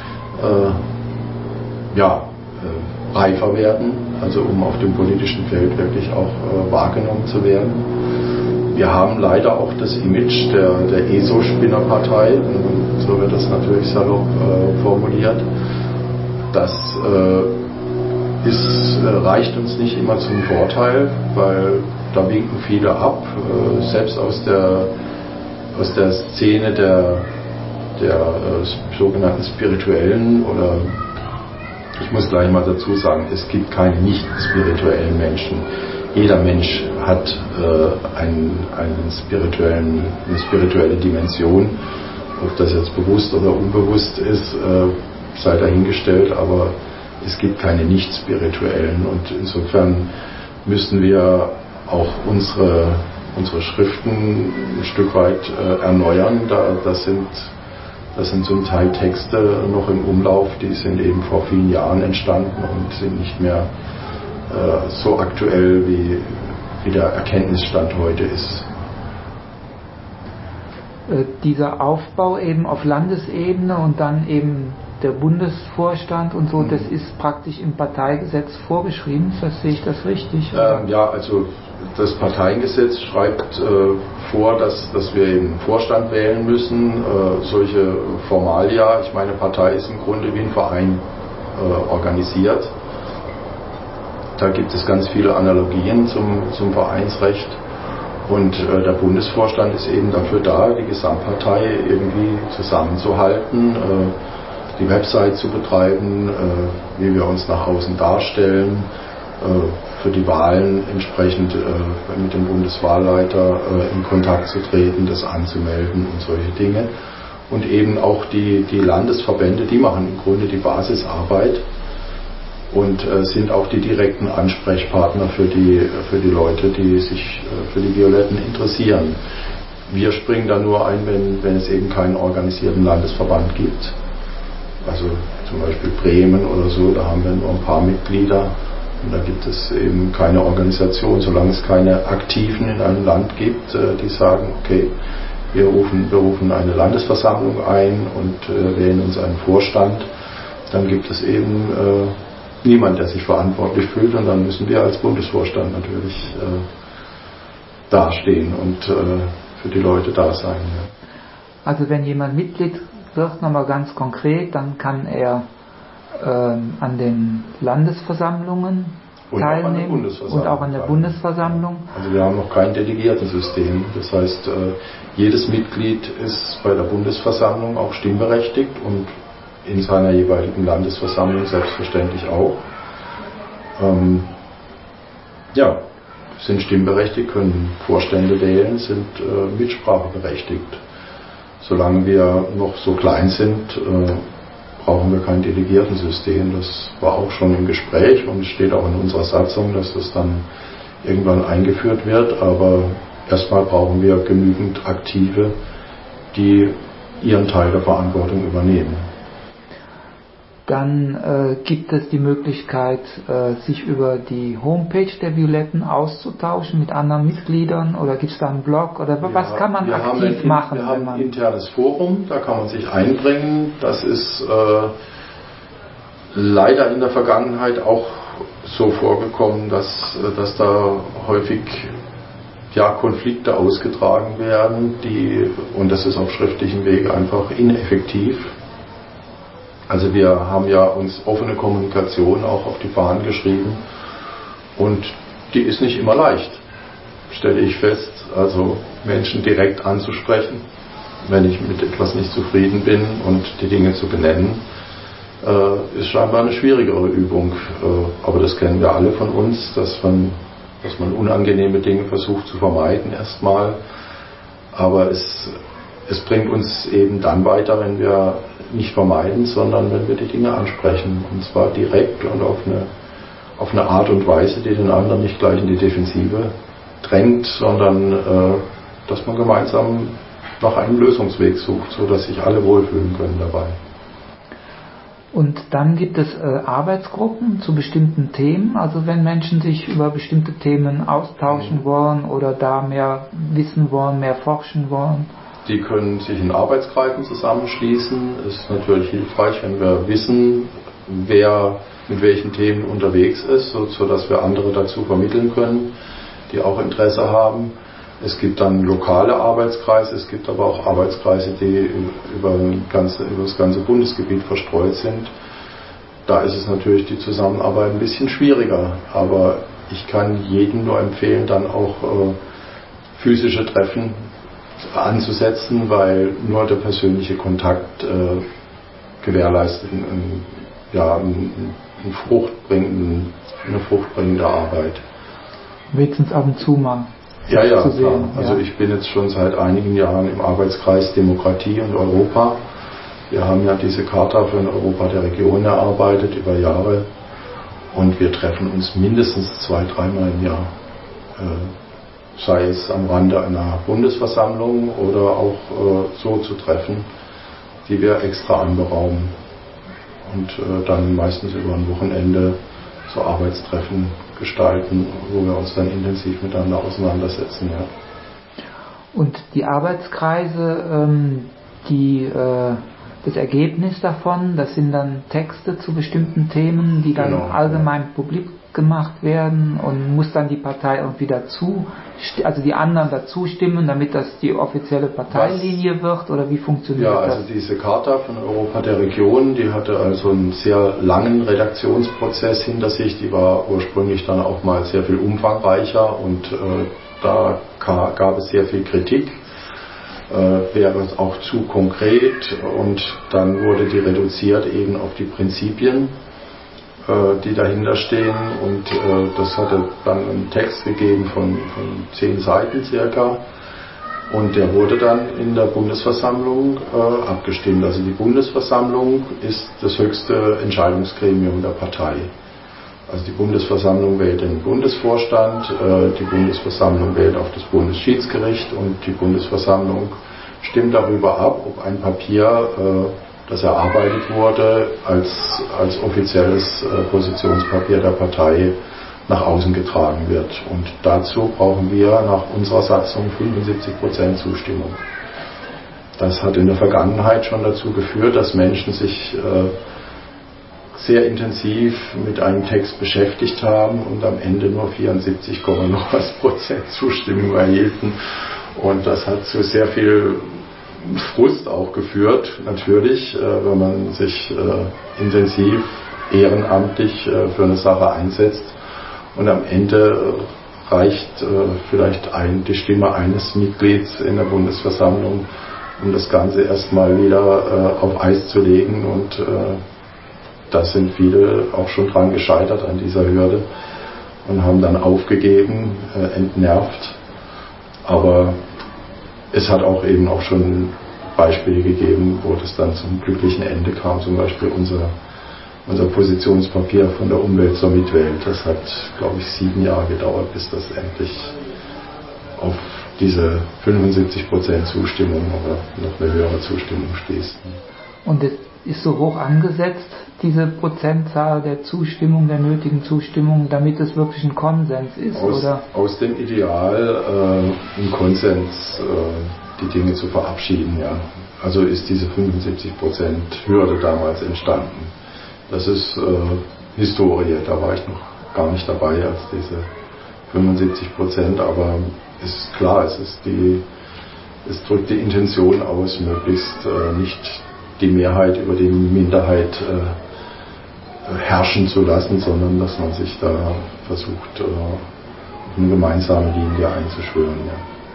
äh, ja, äh, reifer werden, also um auf dem politischen Feld wirklich auch äh, wahrgenommen zu werden. Wir haben leider auch das Image der, der E S O-Spinnerpartei, so wird das natürlich salopp äh, formuliert. Das äh, ist, äh, reicht uns nicht immer zum Vorteil, weil da winken viele ab, äh, selbst aus der, aus der Szene der, der äh, sogenannten Spirituellen oder ich muss gleich mal dazu sagen, es gibt keine nicht spirituellen Menschen. Jeder Mensch hat äh, einen, einen spirituellen, eine spirituelle Dimension, ob das jetzt bewusst oder unbewusst ist, äh, sei dahingestellt, aber es gibt keine nicht-spirituellen und insofern müssen wir auch unsere, unsere Schriften ein Stück weit äh, erneuern. Da, das, sind, das sind zum Teil Texte noch im Umlauf, die sind eben vor vielen Jahren entstanden und sind nicht mehr äh, so aktuell, wie, wie der Erkenntnisstand heute ist. Äh, dieser Aufbau eben auf Landesebene und dann eben der Bundesvorstand und so, mhm. Das ist praktisch im Parteigesetz vorgeschrieben, das sehe ich das richtig? Ähm, ja, also das Parteiengesetz schreibt äh, vor, dass, dass wir eben einen Vorstand wählen müssen, äh, solche Formalia. Ich meine, Partei ist im Grunde wie ein Verein äh, organisiert. Da gibt es ganz viele Analogien zum, zum Vereinsrecht. Und äh, der Bundesvorstand ist eben dafür da, die Gesamtpartei irgendwie zusammenzuhalten, äh, die Website zu betreiben, äh, wie wir uns nach außen darstellen, äh, für die Wahlen entsprechend äh, mit dem Bundeswahlleiter äh, in Kontakt zu treten, das anzumelden und solche Dinge. Und eben auch die, die Landesverbände, die machen im Grunde die Basisarbeit und äh, sind auch die direkten Ansprechpartner für die, für die Leute, die sich äh, für die Violetten interessieren. Wir springen da nur ein, wenn, wenn es eben keinen organisierten Landesverband gibt. Also zum Beispiel Bremen oder so, da haben wir nur ein paar Mitglieder und da gibt es eben keine Organisation, solange es keine Aktiven in einem Land gibt, die sagen, okay, wir rufen, wir rufen eine Landesversammlung ein und äh, wählen uns einen Vorstand, dann gibt es eben äh, niemand, der sich verantwortlich fühlt und dann müssen wir als Bundesvorstand natürlich äh, dastehen und äh, für die Leute da sein. Ja. Also wenn jemand Mitglied wird, nochmal ganz konkret, dann kann er ähm, an den Landesversammlungen und teilnehmen auch und auch an der Bundesversammlung. Also wir haben noch kein Delegiertensystem. Das heißt, äh, jedes Mitglied ist bei der Bundesversammlung auch stimmberechtigt und in seiner jeweiligen Landesversammlung selbstverständlich auch. Ähm, ja, sind stimmberechtigt, können Vorstände wählen, sind äh, mitspracheberechtigt. Solange wir noch so klein sind, äh, brauchen wir kein Delegiertensystem. Das war auch schon im Gespräch und steht auch in unserer Satzung, dass das dann irgendwann eingeführt wird. Aber erstmal brauchen wir genügend Aktive, die ihren Teil der Verantwortung übernehmen. Dann äh, gibt es die Möglichkeit, äh, sich über die Homepage der Violetten auszutauschen mit anderen Mitgliedern oder gibt es da einen Blog oder ja, was kann man aktiv ein, machen? Wir haben ein internes Forum, da kann man sich einbringen. Das ist äh, leider in der Vergangenheit auch so vorgekommen, dass, dass da häufig ja, Konflikte ausgetragen werden, die, und das ist auf schriftlichem Weg einfach ineffektiv. Also wir haben ja uns offene Kommunikation auch auf die Fahnen geschrieben und die ist nicht immer leicht, stelle ich fest. Also Menschen direkt anzusprechen, wenn ich mit etwas nicht zufrieden bin und die Dinge zu benennen, äh, ist scheinbar eine schwierigere Übung. Äh, aber das kennen wir alle von uns, dass man, dass man unangenehme Dinge versucht zu vermeiden erstmal. Aber es, es bringt uns eben dann weiter, wenn wir nicht vermeiden, sondern wenn wir die Dinge ansprechen. Und zwar direkt und auf eine, auf eine Art und Weise, die den anderen nicht gleich in die Defensive drängt, sondern äh, dass man gemeinsam nach einem Lösungsweg sucht, sodass sich alle wohlfühlen können dabei. Und dann gibt es äh, Arbeitsgruppen zu bestimmten Themen, also wenn Menschen sich über bestimmte Themen austauschen mhm. wollen oder da mehr wissen wollen, mehr forschen wollen. Die können sich in Arbeitskreisen zusammenschließen. Es ist natürlich hilfreich, wenn wir wissen, wer mit welchen Themen unterwegs ist, sodass wir andere dazu vermitteln können, die auch Interesse haben. Es gibt dann lokale Arbeitskreise, es gibt aber auch Arbeitskreise, die über, ganze, über das ganze Bundesgebiet verstreut sind. Da ist es natürlich die Zusammenarbeit ein bisschen schwieriger, aber ich kann jedem nur empfehlen, dann auch äh, physische Treffen anzusetzen, weil nur der persönliche Kontakt äh, gewährleistet einen, ja, einen, einen fruchtbringenden, eine fruchtbringende Arbeit. Wenigstens ab und zu mal. Ja, ja, zu sehen, klar. Also ja. Ich bin jetzt schon seit einigen Jahren im Arbeitskreis Demokratie und Europa. Wir haben ja diese Charta für ein Europa der Region erarbeitet über Jahre und wir treffen uns mindestens zwei, dreimal im Jahr. Äh, sei es am Rande einer Bundesversammlung oder auch äh, so zu treffen, die wir extra anberaumen. Und äh, dann meistens über ein Wochenende so Arbeitstreffen gestalten, wo wir uns dann intensiv miteinander auseinandersetzen. Ja. Und die Arbeitskreise, ähm, die, äh, das Ergebnis davon, das sind dann Texte zu bestimmten Themen, die dann genau, allgemein ja. publik gemacht werden und muss dann die Partei irgendwie dazu, also die anderen dazu stimmen, damit das die offizielle Parteilinie Was? wird, oder wie funktioniert ja, das? Ja, also diese Charta von Europa der Region, die hatte also einen sehr langen Redaktionsprozess hinter sich, die war ursprünglich dann auch mal sehr viel umfangreicher und äh, da gab es sehr viel Kritik, äh, wäre es auch zu konkret und dann wurde die reduziert eben auf die Prinzipien, die dahinter stehen und äh, das hatte dann einen Text gegeben von, von zehn Seiten circa und der wurde dann in der Bundesversammlung äh, abgestimmt. Also die Bundesversammlung ist das höchste Entscheidungsgremium der Partei. Also die Bundesversammlung wählt den Bundesvorstand, äh, die Bundesversammlung wählt auch das Bundesschiedsgericht und die Bundesversammlung stimmt darüber ab, ob ein Papier äh, das erarbeitet wurde, als, als offizielles äh, Positionspapier der Partei nach außen getragen wird. Und dazu brauchen wir nach unserer Satzung fünfundsiebzig Prozent Zustimmung. Das hat in der Vergangenheit schon dazu geführt, dass Menschen sich äh, sehr intensiv mit einem Text beschäftigt haben und am Ende nur vierundsiebzig Komma was Prozent Zustimmung erhielten. Und das hat zu sehr viel Frust auch geführt, natürlich, äh, wenn man sich äh, intensiv ehrenamtlich äh, für eine Sache einsetzt und am Ende äh, reicht äh, vielleicht ein, die Stimme eines Mitglieds in der Bundesversammlung, um das Ganze erstmal wieder äh, auf Eis zu legen und äh, da sind viele auch schon dran gescheitert an dieser Hürde und haben dann aufgegeben, äh, entnervt, aber es hat auch eben auch schon Beispiele gegeben, wo das dann zum glücklichen Ende kam, zum Beispiel unser, unser Positionspapier von der Umwelt zur Mitwelt. Das hat, glaube ich, sieben Jahre gedauert, bis das endlich auf diese fünfundsiebzig Prozent Zustimmung oder noch eine höhere Zustimmung stieß. Und es ist so hoch angesetzt, diese Prozentzahl der Zustimmung, der nötigen Zustimmung, damit es wirklich ein Konsens ist? Aus, oder? aus dem Ideal, äh, im Konsens äh, die Dinge zu verabschieden, ja. Also ist diese fünfundsiebzig Prozent Hürde damals entstanden. Das ist äh, Historie, da war ich noch gar nicht dabei als diese fünfundsiebzig Prozent, aber es ist klar, es ist die, es drückt die Intention aus, möglichst äh, nicht die Mehrheit über die Minderheit äh, herrschen zu lassen, sondern dass man sich da versucht, äh, auf eine gemeinsame Linie einzuschwören. Ja.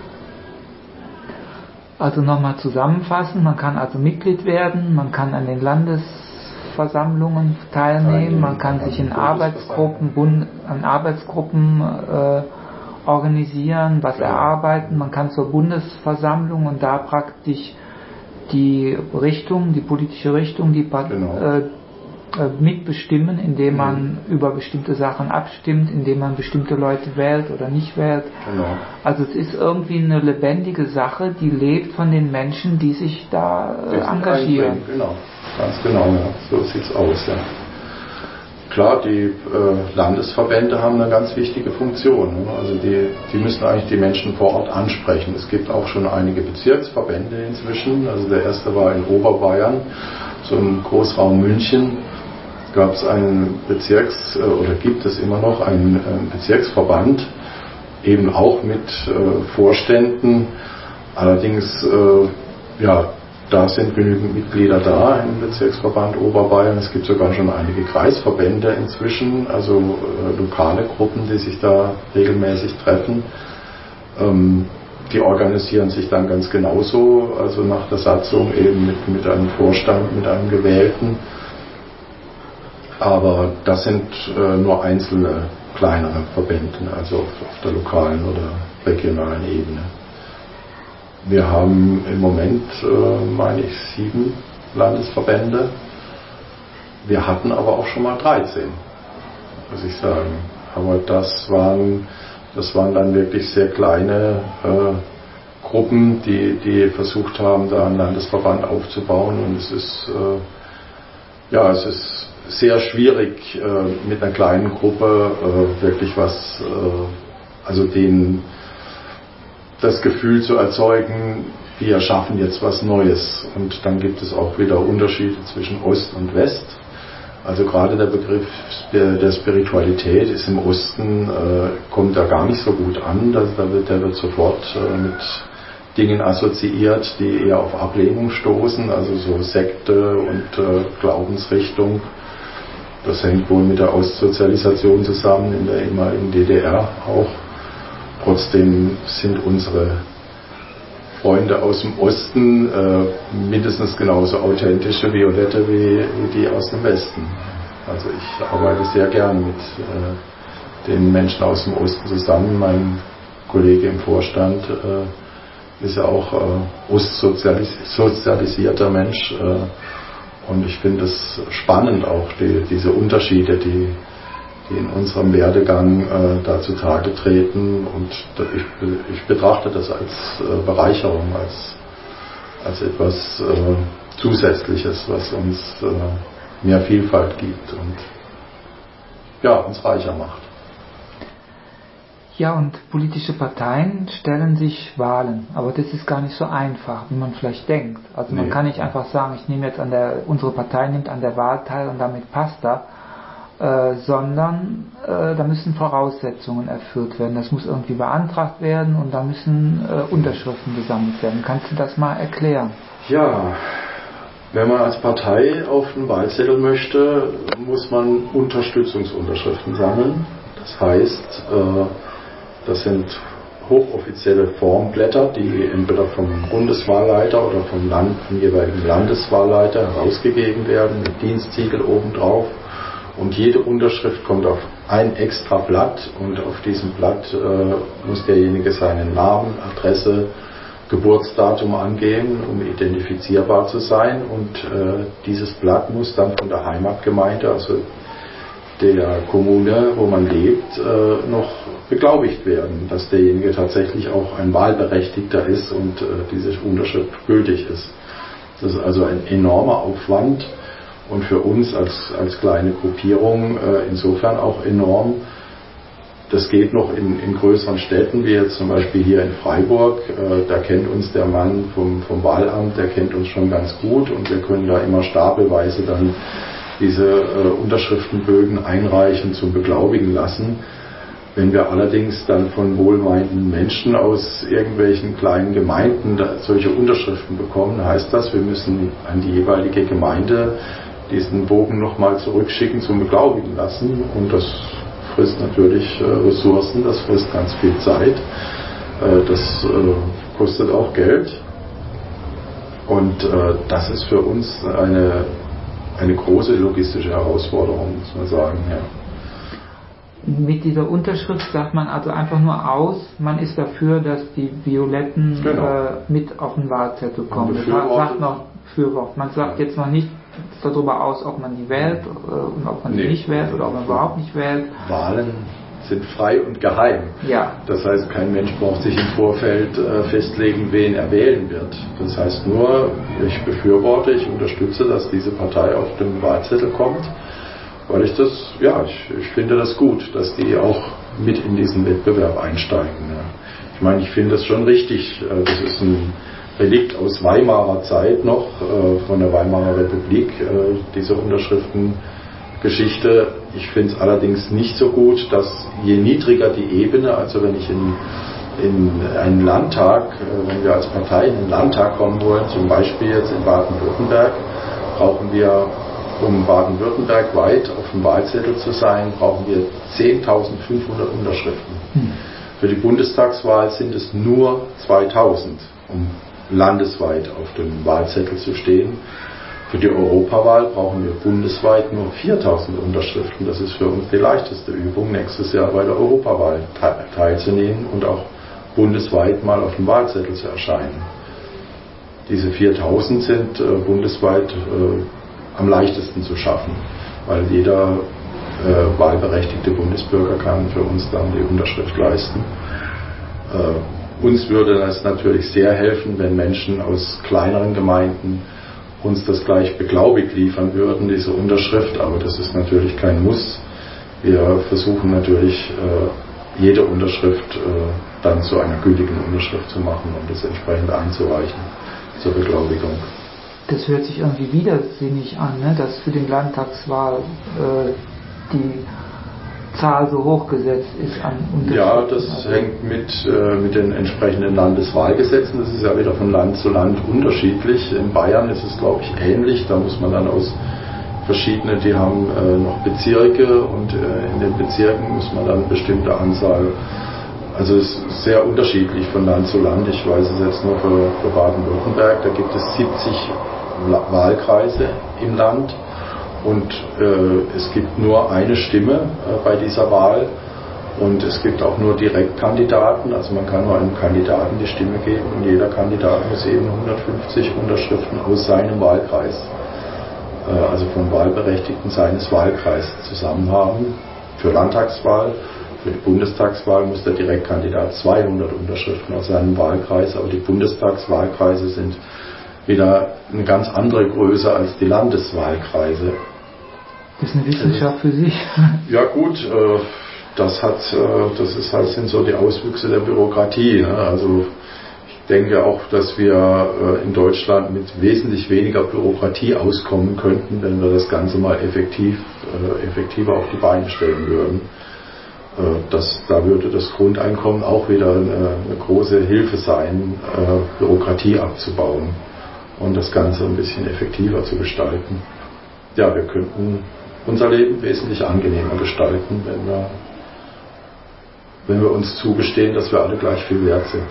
Also nochmal zusammenfassen, man kann also Mitglied werden, man kann an den Landesversammlungen teilnehmen, man kann sich in Arbeitsgruppen, Bund, an Arbeitsgruppen äh, organisieren, was erarbeiten, man kann zur Bundesversammlung und da praktisch die Richtung, die politische Richtung, die genau. äh, mitbestimmen, indem man mhm. über bestimmte Sachen abstimmt, indem man bestimmte Leute wählt oder nicht wählt. Genau. Also es ist irgendwie eine lebendige Sache, die lebt von den Menschen, die sich da äh, engagieren. Genau, ganz genau, ja. So sieht's aus. Ja. Klar, die äh, Landesverbände haben eine ganz wichtige Funktion. Ne? Also die, die müssen eigentlich die Menschen vor Ort ansprechen. Es gibt auch schon einige Bezirksverbände inzwischen. Also der erste war in Oberbayern, so im Großraum München. Gab es einen Bezirks- oder gibt es immer noch einen Bezirksverband, eben auch mit äh, Vorständen. Allerdings, äh, ja, da sind genügend Mitglieder da im Bezirksverband Oberbayern. Es gibt sogar schon einige Kreisverbände inzwischen, also äh, lokale Gruppen, die sich da regelmäßig treffen. Ähm, die organisieren sich dann ganz genauso, also nach der Satzung eben mit, mit einem Vorstand, mit einem gewählten. Aber das sind äh, nur einzelne kleinere Verbände, also auf, auf der lokalen oder regionalen Ebene. Wir haben im Moment, äh, meine ich, sieben Landesverbände. Wir hatten aber auch schon mal dreizehn, muss ich sagen. Aber das waren, das waren dann wirklich sehr kleine äh, Gruppen, die, die versucht haben, da einen Landesverband aufzubauen. Und es ist, äh, ja, es ist sehr schwierig, äh, mit einer kleinen Gruppe äh, wirklich was, äh, also den das Gefühl zu erzeugen, wir schaffen jetzt was Neues. Und dann gibt es auch wieder Unterschiede zwischen Ost und West. Also gerade der Begriff der Spiritualität ist im Osten, äh, kommt da gar nicht so gut an. Da, da wird, der wird sofort äh, mit Dingen assoziiert, die eher auf Ablehnung stoßen, also so Sekte und äh, Glaubensrichtung. Das hängt wohl mit der Ostsozialisation zusammen, in der ehemaligen D D R auch. Trotzdem sind unsere Freunde aus dem Osten äh, mindestens genauso authentische Violette wie, wie die aus dem Westen. Also ich arbeite sehr gern mit äh, den Menschen aus dem Osten zusammen. Mein Kollege im Vorstand äh, ist ja auch äh, ostsozialisierter Mensch. Äh, und ich finde es spannend auch, die, diese Unterschiede, die die in unserem Werdegang äh, da zutage treten, und ich, ich betrachte das als äh, Bereicherung, als, als etwas äh, Zusätzliches, was uns äh, mehr Vielfalt gibt und ja, uns reicher macht. Ja, und politische Parteien stellen sich Wahlen, aber das ist gar nicht so einfach, wie man vielleicht denkt. Also man nee. kann nicht einfach sagen, ich nehme jetzt an der, unsere Partei nimmt an der Wahl teil und damit passt da. Äh, sondern äh, da müssen Voraussetzungen erfüllt werden. Das muss irgendwie beantragt werden und da müssen äh, Unterschriften gesammelt werden. Kannst du das mal erklären? Ja, wenn man als Partei auf einen Wahlzettel möchte, muss man Unterstützungsunterschriften sammeln. Das heißt, äh, das sind hochoffizielle Formblätter, die entweder vom Bundeswahlleiter oder vom, Land, vom jeweiligen Landeswahlleiter herausgegeben werden, mit Dienstsiegel obendrauf. Und jede Unterschrift kommt auf ein extra Blatt, und auf diesem Blatt äh, muss derjenige seinen Namen, Adresse, Geburtsdatum angeben, um identifizierbar zu sein. Und äh, dieses Blatt muss dann von der Heimatgemeinde, also der Kommune, wo man lebt, äh, noch beglaubigt werden, dass derjenige tatsächlich auch ein Wahlberechtigter ist und äh, diese Unterschrift gültig ist. Das ist also ein enormer Aufwand. Und für uns als, als kleine Gruppierung äh, insofern auch enorm. Das geht noch in, in größeren Städten, wie jetzt zum Beispiel hier in Freiburg. Äh, da kennt uns der Mann vom, vom Wahlamt, der kennt uns schon ganz gut, und wir können da immer stapelweise dann diese äh, Unterschriftenbögen einreichen, zum Beglaubigen lassen. Wenn wir allerdings dann von wohlmeinenden Menschen aus irgendwelchen kleinen Gemeinden solche Unterschriften bekommen, heißt das, wir müssen an die jeweilige Gemeinde diesen Bogen nochmal zurückschicken zum Beglaubigen lassen. Und das frisst natürlich äh, Ressourcen, das frisst ganz viel Zeit, äh, das äh, kostet auch Geld. Und äh, das ist für uns eine, eine große logistische Herausforderung, muss man sagen. Ja. Mit dieser Unterschrift sagt man also einfach nur aus, man ist dafür, dass die Violetten genau. äh, mit auf den Wahlzettel kommen. Man sagt noch Befürworter. Man sagt jetzt noch nicht darüber aus, ob man die wählt äh, und ob man nee. die nicht wählt oder ob man überhaupt nicht wählt. Wahlen sind frei und geheim. Ja. Das heißt, kein Mensch braucht sich im Vorfeld äh, festlegen, wen er wählen wird. Das heißt nur, ich befürworte, ich unterstütze, dass diese Partei auf den Wahlzettel kommt. Weil ich das, ja, ich, ich finde das gut, dass die auch mit in diesen Wettbewerb einsteigen. Ja. Ich meine, ich finde das schon richtig. Das ist ein Relikt aus Weimarer Zeit noch, von der Weimarer Republik, diese Unterschriftengeschichte. Ich finde es allerdings nicht so gut, dass je niedriger die Ebene, also wenn ich in, in einen Landtag, wenn wir als Partei in den Landtag kommen wollen, zum Beispiel jetzt in Baden-Württemberg, brauchen wir, um Baden-Württemberg weit auf dem Wahlzettel zu sein, brauchen wir zehntausendfünfhundert Unterschriften. Hm. Für die Bundestagswahl sind es nur zweitausend, um landesweit auf dem Wahlzettel zu stehen. Für die Europawahl brauchen wir bundesweit nur viertausend Unterschriften. Das ist für uns die leichteste Übung, nächstes Jahr bei der Europawahl teilzunehmen und auch bundesweit mal auf dem Wahlzettel zu erscheinen. Diese viertausend sind äh, bundesweit äh, am leichtesten zu schaffen, weil jeder äh, wahlberechtigte Bundesbürger kann für uns dann die Unterschrift leisten. Äh, uns würde das natürlich sehr helfen, wenn Menschen aus kleineren Gemeinden uns das gleich beglaubigt liefern würden, diese Unterschrift, aber das ist natürlich kein Muss. Wir versuchen natürlich, äh, jede Unterschrift äh, dann zu einer gültigen Unterschrift zu machen und das entsprechend einzureichen zur Beglaubigung. Das hört sich irgendwie widersinnig an, ne? Dass für den Landtagswahl äh, die Zahl so hoch gesetzt ist an Unterschriften. Ja, das also hängt mit, äh, mit den entsprechenden Landeswahlgesetzen. Das ist ja wieder von Land zu Land unterschiedlich. In Bayern ist es, glaube ich, ähnlich. Da muss man dann aus verschiedenen, die haben äh, noch Bezirke und äh, in den Bezirken muss man dann eine bestimmte Anzahl. Also es ist sehr unterschiedlich von Land zu Land. Ich weiß es jetzt nur für, für Baden-Württemberg. Da gibt es siebzig Wahlkreise im Land und äh, es gibt nur eine Stimme äh, bei dieser Wahl und es gibt auch nur Direktkandidaten. Also man kann nur einem Kandidaten die Stimme geben und jeder Kandidat muss eben hundertfünfzig Unterschriften aus seinem Wahlkreis, äh, also von Wahlberechtigten seines Wahlkreises zusammen haben. Für Landtagswahl. Für die Bundestagswahl muss der Direktkandidat zweihundert Unterschriften aus seinem Wahlkreis, aber die Bundestagswahlkreise sind wieder eine ganz andere Größe als die Landeswahlkreise. Das ist eine Wissenschaft für sich. Ja gut, das hat, das ist halt, sind so die Auswüchse der Bürokratie. Also ich denke auch, dass wir in Deutschland mit wesentlich weniger Bürokratie auskommen könnten, wenn wir das Ganze mal effektiv, effektiver auf die Beine stellen würden. Das, da würde das Grundeinkommen auch wieder eine, eine große Hilfe sein, Bürokratie abzubauen und das Ganze ein bisschen effektiver zu gestalten. Ja, wir könnten unser Leben wesentlich angenehmer gestalten, wenn wir, wenn wir uns zugestehen, dass wir alle gleich viel wert sind.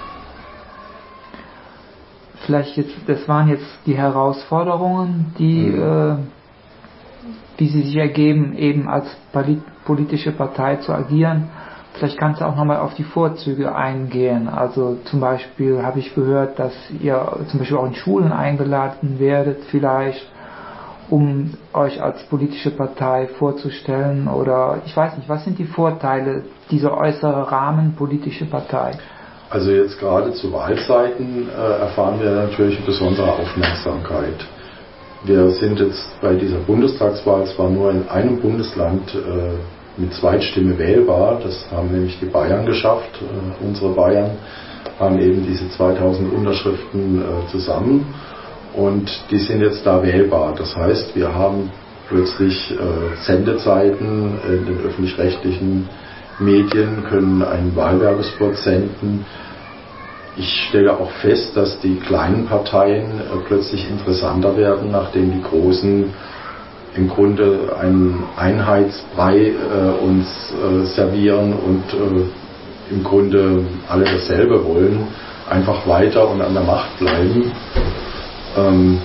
Vielleicht jetzt, das waren jetzt die Herausforderungen, die, mhm. äh, die sie sich ergeben, eben als politische Partei zu agieren. Vielleicht kannst du auch nochmal auf die Vorzüge eingehen. Also zum Beispiel habe ich gehört, dass ihr zum Beispiel auch in Schulen eingeladen werdet, vielleicht, um euch als politische Partei vorzustellen. Oder ich weiß nicht, was sind die Vorteile dieser äußere Rahmen politische Partei? Also jetzt gerade zu Wahlzeiten äh, erfahren wir natürlich besondere Aufmerksamkeit. Wir sind jetzt bei dieser Bundestagswahl zwar nur in einem Bundesland äh, mit Zweitstimme wählbar, das haben nämlich die Bayern geschafft. Äh, unsere Bayern haben eben diese zweitausend Unterschriften äh, zusammen und die sind jetzt da wählbar. Das heißt, wir haben plötzlich äh, Sendezeiten in den öffentlich-rechtlichen Medien, können einen Wahlwerbespot senden. Ich stelle auch fest, dass die kleinen Parteien äh, plötzlich interessanter werden, nachdem die großen im Grunde einen Einheitsbrei äh, uns äh, servieren und äh, im Grunde alle dasselbe wollen, einfach weiter und an der Macht bleiben. Ähm,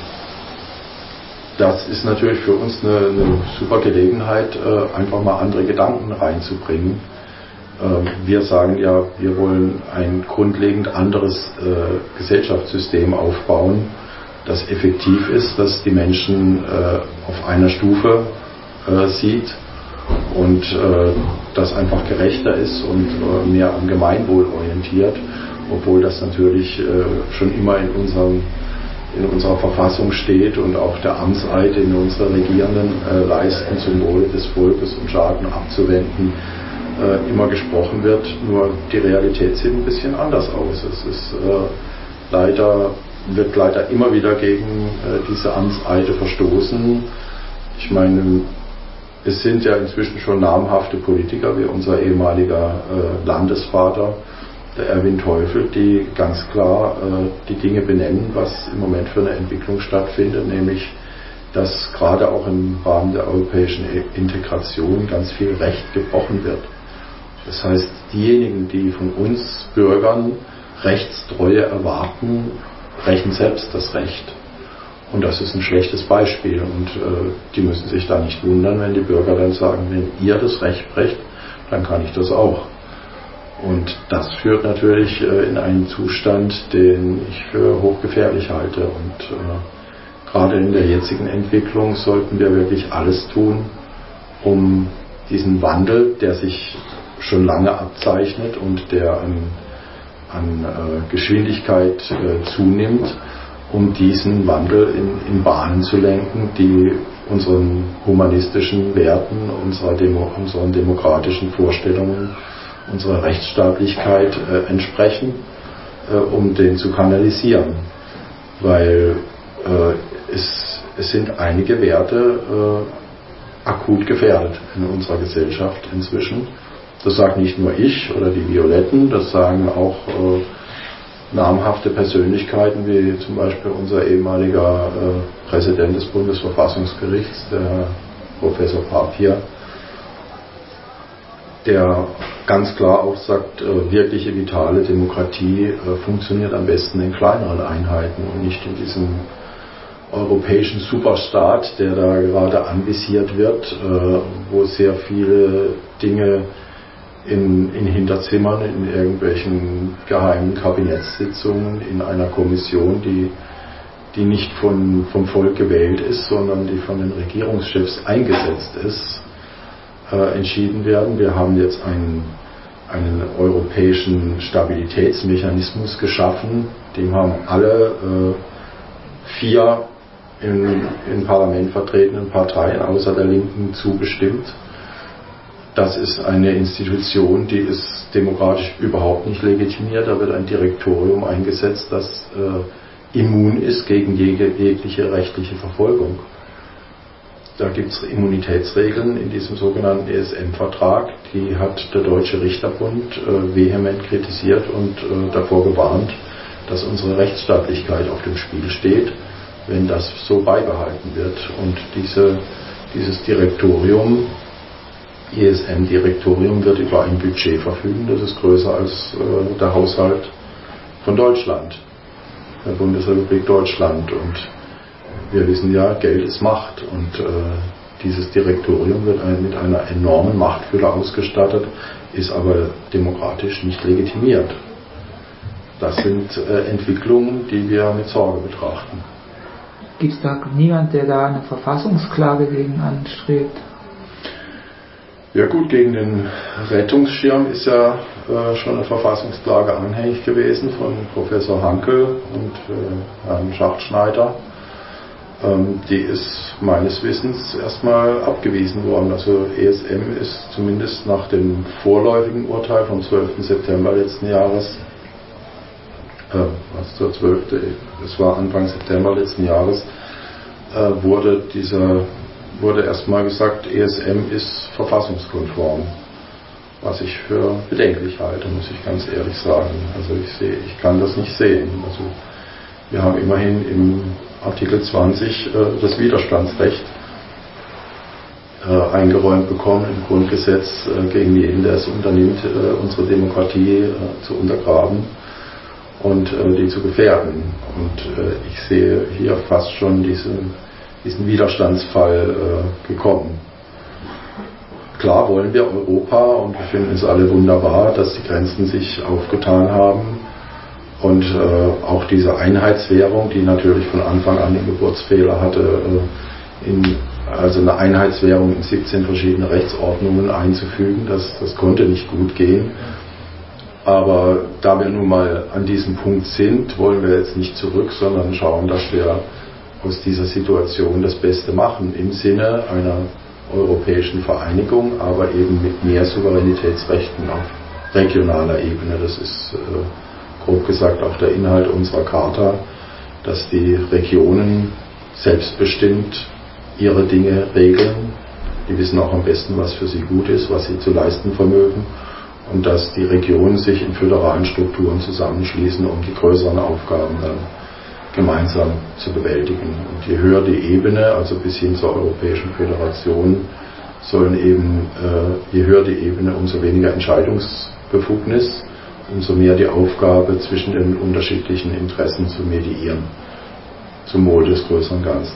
das ist natürlich für uns eine, eine super Gelegenheit, äh, einfach mal andere Gedanken reinzubringen. Äh, wir sagen ja, wir wollen ein grundlegend anderes äh, Gesellschaftssystem aufbauen, das effektiv ist, das die Menschen äh, auf einer Stufe äh, sieht und äh, das einfach gerechter ist und äh, mehr am Gemeinwohl orientiert, obwohl das natürlich äh, schon immer in, unserem, in unserer Verfassung steht und auch der Amtseid, den unsere Regierenden äh, leisten, zum Wohle des Volkes und Schaden abzuwenden, äh, immer gesprochen wird. Nur die Realität sieht ein bisschen anders aus. Es ist äh, leider wird leider immer wieder gegen äh, diese Amtseide verstoßen. Ich meine, es sind ja inzwischen schon namhafte Politiker, wie unser ehemaliger äh, Landesvater, der Erwin Teufel, die ganz klar äh, die Dinge benennen, was im Moment für eine Entwicklung stattfindet, nämlich, dass gerade auch im Rahmen der europäischen Integration ganz viel Recht gebrochen wird. Das heißt, diejenigen, die von uns Bürgern Rechtstreue erwarten, brechen selbst das Recht. Und das ist ein schlechtes Beispiel. Und äh, die müssen sich da nicht wundern, wenn die Bürger dann sagen, wenn ihr das Recht brecht, dann kann ich das auch. Und das führt natürlich äh, in einen Zustand, den ich für hochgefährlich halte. Und äh, gerade in der jetzigen Entwicklung sollten wir wirklich alles tun, um diesen Wandel, der sich schon lange abzeichnet und der an an äh, Geschwindigkeit äh, zunimmt, um diesen Wandel in, in Bahnen zu lenken, die unseren humanistischen Werten, unserer Demo, unseren demokratischen Vorstellungen, unserer Rechtsstaatlichkeit äh, entsprechen, äh, um den zu kanalisieren. Weil äh, es, es sind einige Werte äh, akut gefährdet in unserer Gesellschaft inzwischen. Das sagt nicht nur ich oder die Violetten, das sagen auch äh, namhafte Persönlichkeiten, wie zum Beispiel unser ehemaliger äh, Präsident des Bundesverfassungsgerichts, der Professor Papier, der ganz klar auch sagt, äh, wirkliche vitale Demokratie äh, funktioniert am besten in kleineren Einheiten und nicht in diesem europäischen Superstaat, der da gerade anvisiert wird, äh, wo sehr viele Dinge In, in Hinterzimmern, in irgendwelchen geheimen Kabinettssitzungen, in einer Kommission, die, die nicht von, vom Volk gewählt ist, sondern die von den Regierungschefs eingesetzt ist, äh, entschieden werden. Wir haben jetzt einen, einen europäischen Stabilitätsmechanismus geschaffen, dem haben alle äh, vier im, im Parlament vertretenen Parteien außer der Linken zugestimmt. Das ist eine Institution, die ist demokratisch überhaupt nicht legitimiert. Da wird ein Direktorium eingesetzt, das äh, immun ist gegen jegliche rechtliche Verfolgung. Da gibt es Immunitätsregeln in diesem sogenannten E S M-Vertrag. Die hat der Deutsche Richterbund äh, vehement kritisiert und äh, davor gewarnt, dass unsere Rechtsstaatlichkeit auf dem Spiel steht, wenn das so beibehalten wird. Und diese, dieses Direktorium, E S M-Direktorium, wird über ein Budget verfügen, das ist größer als äh, der Haushalt von Deutschland, der Bundesrepublik Deutschland. Und wir wissen ja, Geld ist Macht. Und äh, dieses Direktorium wird ein, mit einer enormen Machtfülle ausgestattet, ist aber demokratisch nicht legitimiert. Das sind äh, Entwicklungen, die wir mit Sorge betrachten. Gibt es da niemand, der da eine Verfassungsklage gegen anstrebt? Ja gut, gegen den Rettungsschirm ist ja äh, schon eine Verfassungsklage anhängig gewesen von Professor Hankel und äh, Herrn Schachtschneider. Ähm, die ist meines Wissens erstmal abgewiesen worden. Also E S M ist zumindest nach dem vorläufigen Urteil vom zwölften September letzten Jahres, äh, was zur zwölfte, das war Anfang September letzten Jahres, äh, wurde dieser wurde erstmal gesagt, E S M ist verfassungskonform, was ich für bedenklich halte, muss ich ganz ehrlich sagen. Also ich sehe, ich kann das nicht sehen. Also wir haben immerhin im Artikel zwanzig äh, das Widerstandsrecht äh, eingeräumt bekommen im Grundgesetz äh, gegen jeden, der es unternimmt, äh, unsere Demokratie äh, zu untergraben und äh, die zu gefährden. Und äh, ich sehe hier fast schon diese, diesen Widerstandsfall äh, gekommen. Klar wollen wir Europa und wir finden es alle wunderbar, dass die Grenzen sich aufgetan haben und äh, auch diese Einheitswährung, die natürlich von Anfang an den Geburtsfehler hatte, äh, in, also eine Einheitswährung in siebzehn verschiedene Rechtsordnungen einzufügen, das, das konnte nicht gut gehen. Aber da wir nun mal an diesem Punkt sind, wollen wir jetzt nicht zurück, sondern schauen, dass wir aus dieser Situation das Beste machen, im Sinne einer europäischen Vereinigung, aber eben mit mehr Souveränitätsrechten auf regionaler Ebene. Das ist äh, grob gesagt auch der Inhalt unserer Charta, dass die Regionen selbstbestimmt ihre Dinge regeln. Die wissen auch am besten, was für sie gut ist, was sie zu leisten vermögen. Und dass die Regionen sich in föderalen Strukturen zusammenschließen, um die größeren Aufgaben dann gemeinsam zu bewältigen. Und je höher die Ebene, also bis hin zur Europäischen Föderation, sollen eben, äh, je höher die Ebene, umso weniger Entscheidungsbefugnis, umso mehr die Aufgabe, zwischen den unterschiedlichen Interessen zu mediieren, zum Wohl des größeren Ganzen.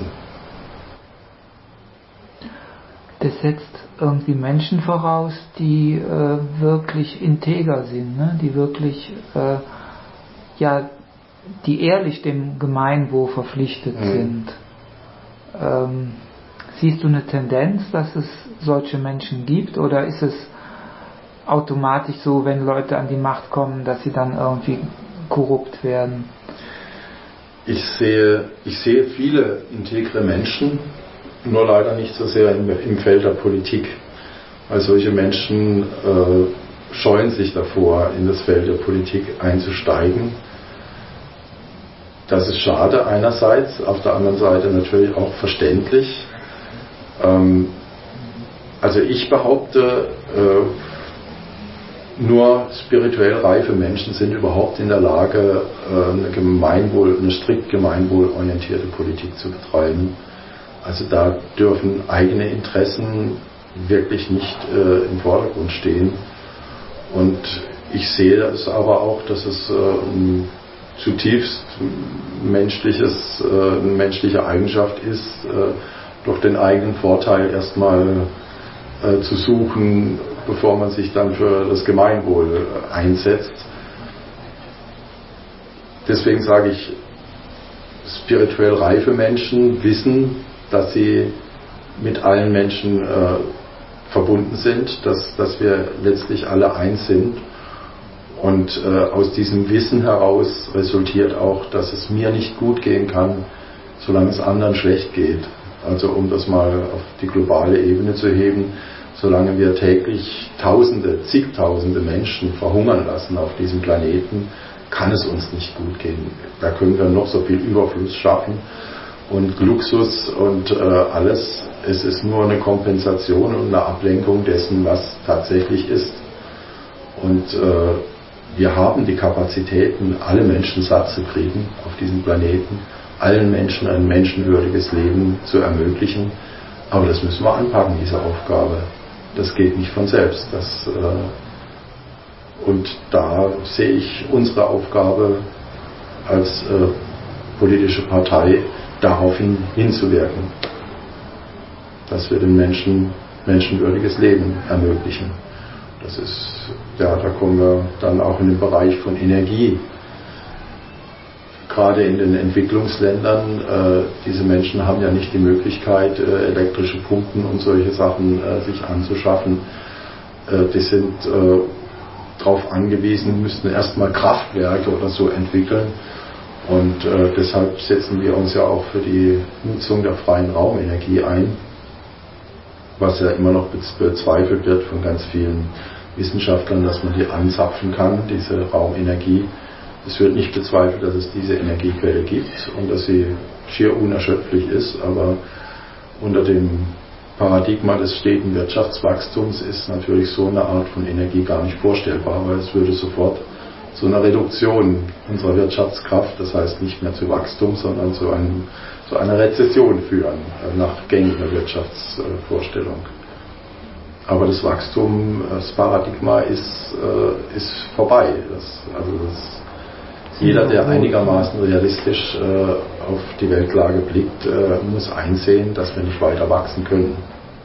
Das setzt irgendwie Menschen voraus, die äh, wirklich integer sind, ne? Die wirklich, äh, ja, die ehrlich dem Gemeinwohl verpflichtet mhm. sind. Ähm, siehst du eine Tendenz, dass es solche Menschen gibt, oder ist es automatisch so, wenn Leute an die Macht kommen, dass sie dann irgendwie korrupt werden? Ich sehe, ich sehe viele integre Menschen, nur leider nicht so sehr im, im Feld der Politik. Weil solche Menschen äh, scheuen sich davor, in das Feld der Politik einzusteigen. Das ist schade einerseits, auf der anderen Seite natürlich auch verständlich. Ähm, also ich behaupte, äh, nur spirituell reife Menschen sind überhaupt in der Lage, äh, eine Gemeinwohl, eine strikt gemeinwohlorientierte Politik zu betreiben. Also da dürfen eigene Interessen wirklich nicht äh, im Vordergrund stehen. Und ich sehe es aber auch, dass es äh, ein zutiefst menschliches, äh, eine menschliche Eigenschaft ist, äh, doch den eigenen Vorteil erstmal äh, zu suchen, bevor man sich dann für das Gemeinwohl einsetzt. Deswegen sage ich, spirituell reife Menschen wissen, dass sie mit allen Menschen äh, verbunden sind, dass, dass wir letztlich alle eins sind. Und äh, aus diesem Wissen heraus resultiert auch, dass es mir nicht gut gehen kann, solange es anderen schlecht geht. Also um das mal auf die globale Ebene zu heben, solange wir täglich Tausende, zigtausende Menschen verhungern lassen auf diesem Planeten, kann es uns nicht gut gehen. Da können wir noch so viel Überfluss schaffen und Luxus und äh, alles. Es ist nur eine Kompensation und eine Ablenkung dessen, was tatsächlich ist. Und äh, wir haben die Kapazitäten, alle Menschen satt zu kriegen auf diesem Planeten, allen Menschen ein menschenwürdiges Leben zu ermöglichen. Aber das müssen wir anpacken, diese Aufgabe. Das geht nicht von selbst. Das, äh, und da sehe ich unsere Aufgabe als äh, politische Partei, daraufhin hinzuwirken, dass wir den Menschen menschenwürdiges Leben ermöglichen. Das ist, ja, da kommen wir dann auch in den Bereich von Energie. Gerade in den Entwicklungsländern, äh, diese Menschen haben ja nicht die Möglichkeit, äh, elektrische Pumpen und solche Sachen äh, sich anzuschaffen. Äh, die sind äh, darauf angewiesen, müssten erstmal Kraftwerke oder so entwickeln. Und äh, deshalb setzen wir uns ja auch für die Nutzung der freien Raumenergie ein, was ja immer noch bezweifelt wird von ganz vielen Wissenschaftlern, dass man die anzapfen kann, diese Raumenergie. Es wird nicht bezweifelt, dass es diese Energiequelle gibt und dass sie schier unerschöpflich ist, aber unter dem Paradigma des steten Wirtschaftswachstums ist natürlich so eine Art von Energie gar nicht vorstellbar, weil es würde sofort zu einer Reduktion unserer Wirtschaftskraft, das heißt nicht mehr zu Wachstum, sondern zu, einem, zu einer Rezession führen, nach gängiger Wirtschaftsvorstellung. Aber das Wachstum, das Paradigma ist, ist vorbei. Das, also das, jeder, der einigermaßen realistisch äh, auf die Weltlage blickt, äh, muss einsehen, dass wir nicht weiter wachsen können.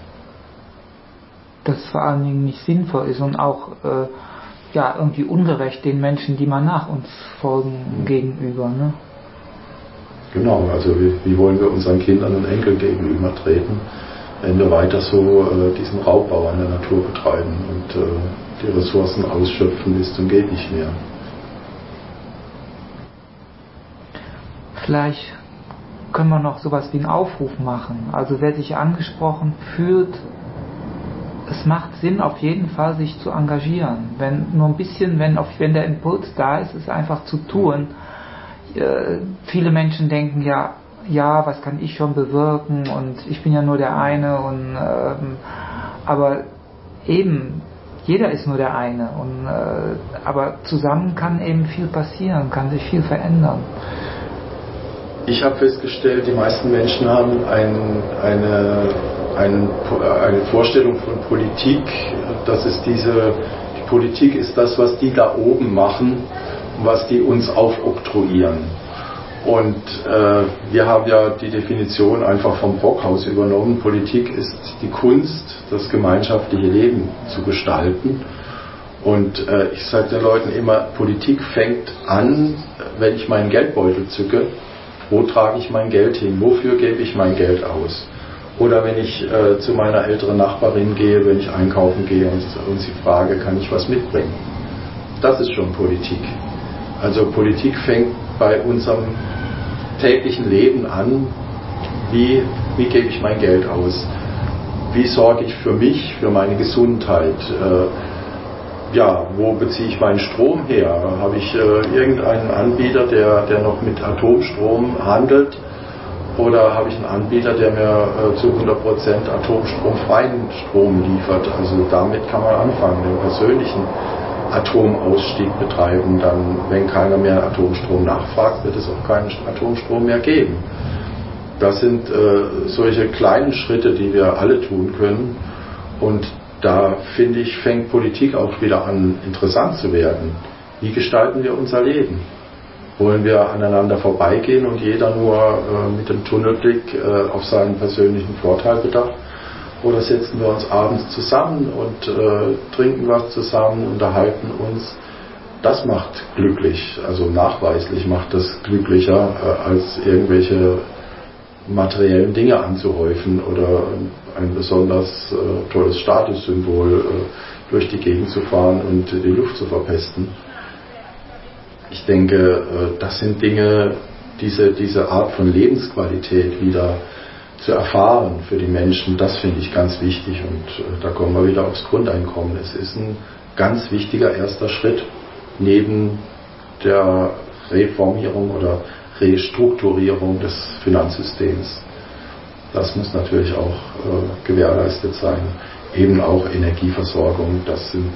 Dass es vor allen Dingen nicht sinnvoll ist und auch äh, ja, irgendwie ungerecht den Menschen, die mal nach uns folgen, mhm. gegenüber. Ne? Genau, also wie, wie wollen wir unseren Kindern und Enkeln gegenüber treten, wenn wir weiter so äh, diesen Raubbau an der Natur betreiben und äh, die Ressourcen ausschöpfen bis zum geht nicht mehr. Vielleicht können wir noch sowas wie einen Aufruf machen. Also wer sich angesprochen fühlt, es macht Sinn, auf jeden Fall sich zu engagieren. Wenn nur ein bisschen, wenn, auf, wenn der Impuls da ist, es einfach zu tun. Äh, viele Menschen denken ja, ja, was kann ich schon bewirken und ich bin ja nur der eine und ähm, aber eben jeder ist nur der eine und äh, aber zusammen kann eben viel passieren, kann sich viel verändern. Ich habe festgestellt, die meisten Menschen haben ein, eine, ein, eine Vorstellung von Politik, dass es diese, die Politik ist das, was die da oben machen und was die uns aufoktroyieren. Und äh, wir haben ja die Definition einfach vom Brockhaus übernommen. Politik ist die Kunst, das gemeinschaftliche Leben zu gestalten. Und äh, ich sage den Leuten immer, Politik fängt an, wenn ich meinen Geldbeutel zücke. Wo trage ich mein Geld hin? Wofür gebe ich mein Geld aus? Oder wenn ich äh, zu meiner älteren Nachbarin gehe, wenn ich einkaufen gehe und, und sie frage, kann ich was mitbringen? Das ist schon Politik. Also Politik fängt bei unserem täglichen Leben an. Wie, wie gebe ich mein Geld aus? Wie sorge ich für mich, für meine Gesundheit? Äh, Ja, wo beziehe ich meinen Strom her? Habe ich äh, irgendeinen Anbieter, der, der noch mit Atomstrom handelt? Oder habe ich einen Anbieter, der mir äh, zu hundert Prozent atomstromfreien Strom liefert? Also damit kann man anfangen, den persönlichen Atomausstieg betreiben. Dann, wenn keiner mehr Atomstrom nachfragt, wird es auch keinen Atomstrom mehr geben. Das sind äh, solche kleinen Schritte, die wir alle tun können. Und da, finde ich, fängt Politik auch wieder an, interessant zu werden. Wie gestalten wir unser Leben? Wollen wir aneinander vorbeigehen und jeder nur äh, mit dem Tunnelblick äh, auf seinen persönlichen Vorteil bedacht? Oder setzen wir uns abends zusammen und äh, trinken was zusammen, unterhalten uns? Das macht glücklich, also nachweislich macht das glücklicher, äh, als irgendwelche materiellen Dinge anzuhäufen oder ein besonders äh, tolles Statussymbol äh, durch die Gegend zu fahren und die Luft zu verpesten. Ich denke, äh, das sind Dinge, diese, diese Art von Lebensqualität wieder zu erfahren für die Menschen, das finde ich ganz wichtig und äh, da kommen wir wieder aufs Grundeinkommen. Es ist ein ganz wichtiger erster Schritt neben der Reformierung oder Restrukturierung des Finanzsystems. Das muss natürlich auch äh, gewährleistet sein. Eben auch Energieversorgung, das sind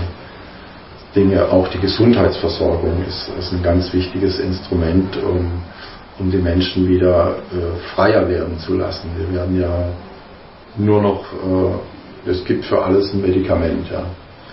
äh, Dinge, auch die Gesundheitsversorgung ist, ist ein ganz wichtiges Instrument, um, um die Menschen wieder äh, freier werden zu lassen. Wir werden ja nur noch, äh, es gibt für alles ein Medikament. Ja.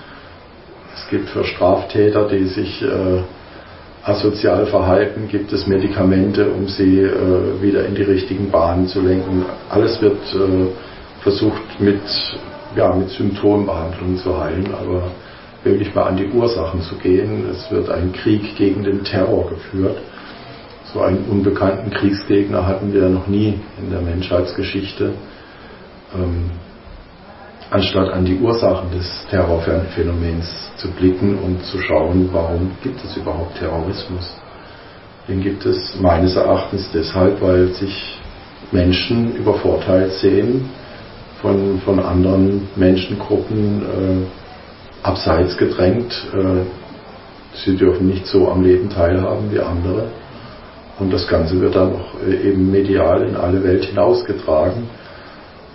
Es gibt für Straftäter, die sich äh, asozial verhalten, gibt es Medikamente, um sie äh, wieder in die richtigen Bahnen zu lenken. Alles wird äh, versucht mit, ja, mit Symptombehandlung zu heilen, aber wirklich mal an die Ursachen zu gehen. Es wird ein Krieg gegen den Terror geführt. So einen unbekannten Kriegsgegner hatten wir noch nie in der Menschheitsgeschichte. Ähm, anstatt an die Ursachen des Terrorphänomens zu blicken und zu schauen, warum gibt es überhaupt Terrorismus. Den gibt es meines Erachtens deshalb, weil sich Menschen übervorteilt sehen, von, von anderen Menschengruppen äh, abseits gedrängt. Äh, sie dürfen nicht so am Leben teilhaben wie andere. Und das Ganze wird dann auch äh, eben medial in alle Welt hinausgetragen.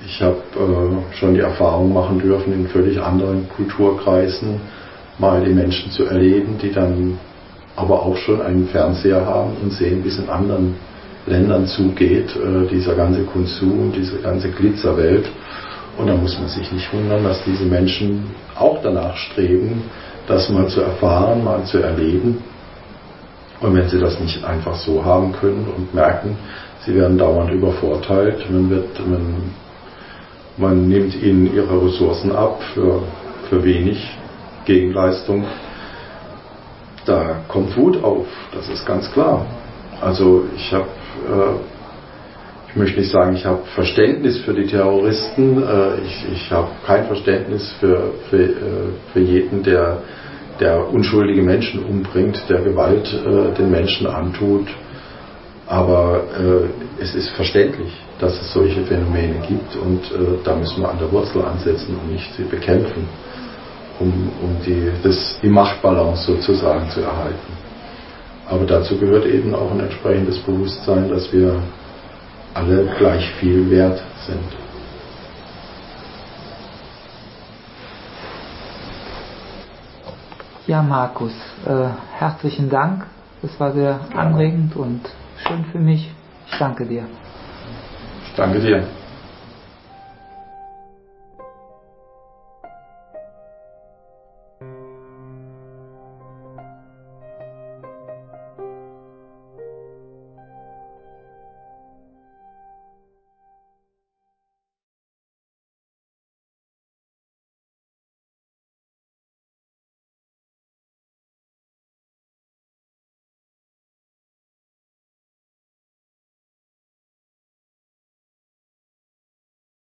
Ich habe äh, schon die Erfahrung machen dürfen, in völlig anderen Kulturkreisen mal die Menschen zu erleben, die dann aber auch schon einen Fernseher haben und sehen, wie es in anderen Ländern zugeht, äh, dieser ganze Konsum, diese ganze Glitzerwelt. Und da muss man sich nicht wundern, dass diese Menschen auch danach streben, das mal zu erfahren, mal zu erleben. Und wenn sie das nicht einfach so haben können und merken, sie werden dauernd übervorteilt, man, wird, man, man nimmt ihnen ihre Ressourcen ab für, für wenig Gegenleistung, da kommt Wut auf, das ist ganz klar. Also ich habe, äh, ich möchte nicht sagen, ich habe Verständnis für die Terroristen, äh, ich, ich habe kein Verständnis für, für, äh, für jeden, der, der unschuldige Menschen umbringt, der Gewalt äh, den Menschen antut. Aber äh, es ist verständlich, dass es solche Phänomene gibt und äh, da müssen wir an der Wurzel ansetzen und nicht sie bekämpfen, um, um die, das, die Machtbalance sozusagen zu erhalten. Aber dazu gehört eben auch ein entsprechendes Bewusstsein, dass wir alle gleich viel wert sind. Ja, Markus, äh, herzlichen Dank. Das war sehr anregend und schön für mich. Ich danke dir. Ich danke dir.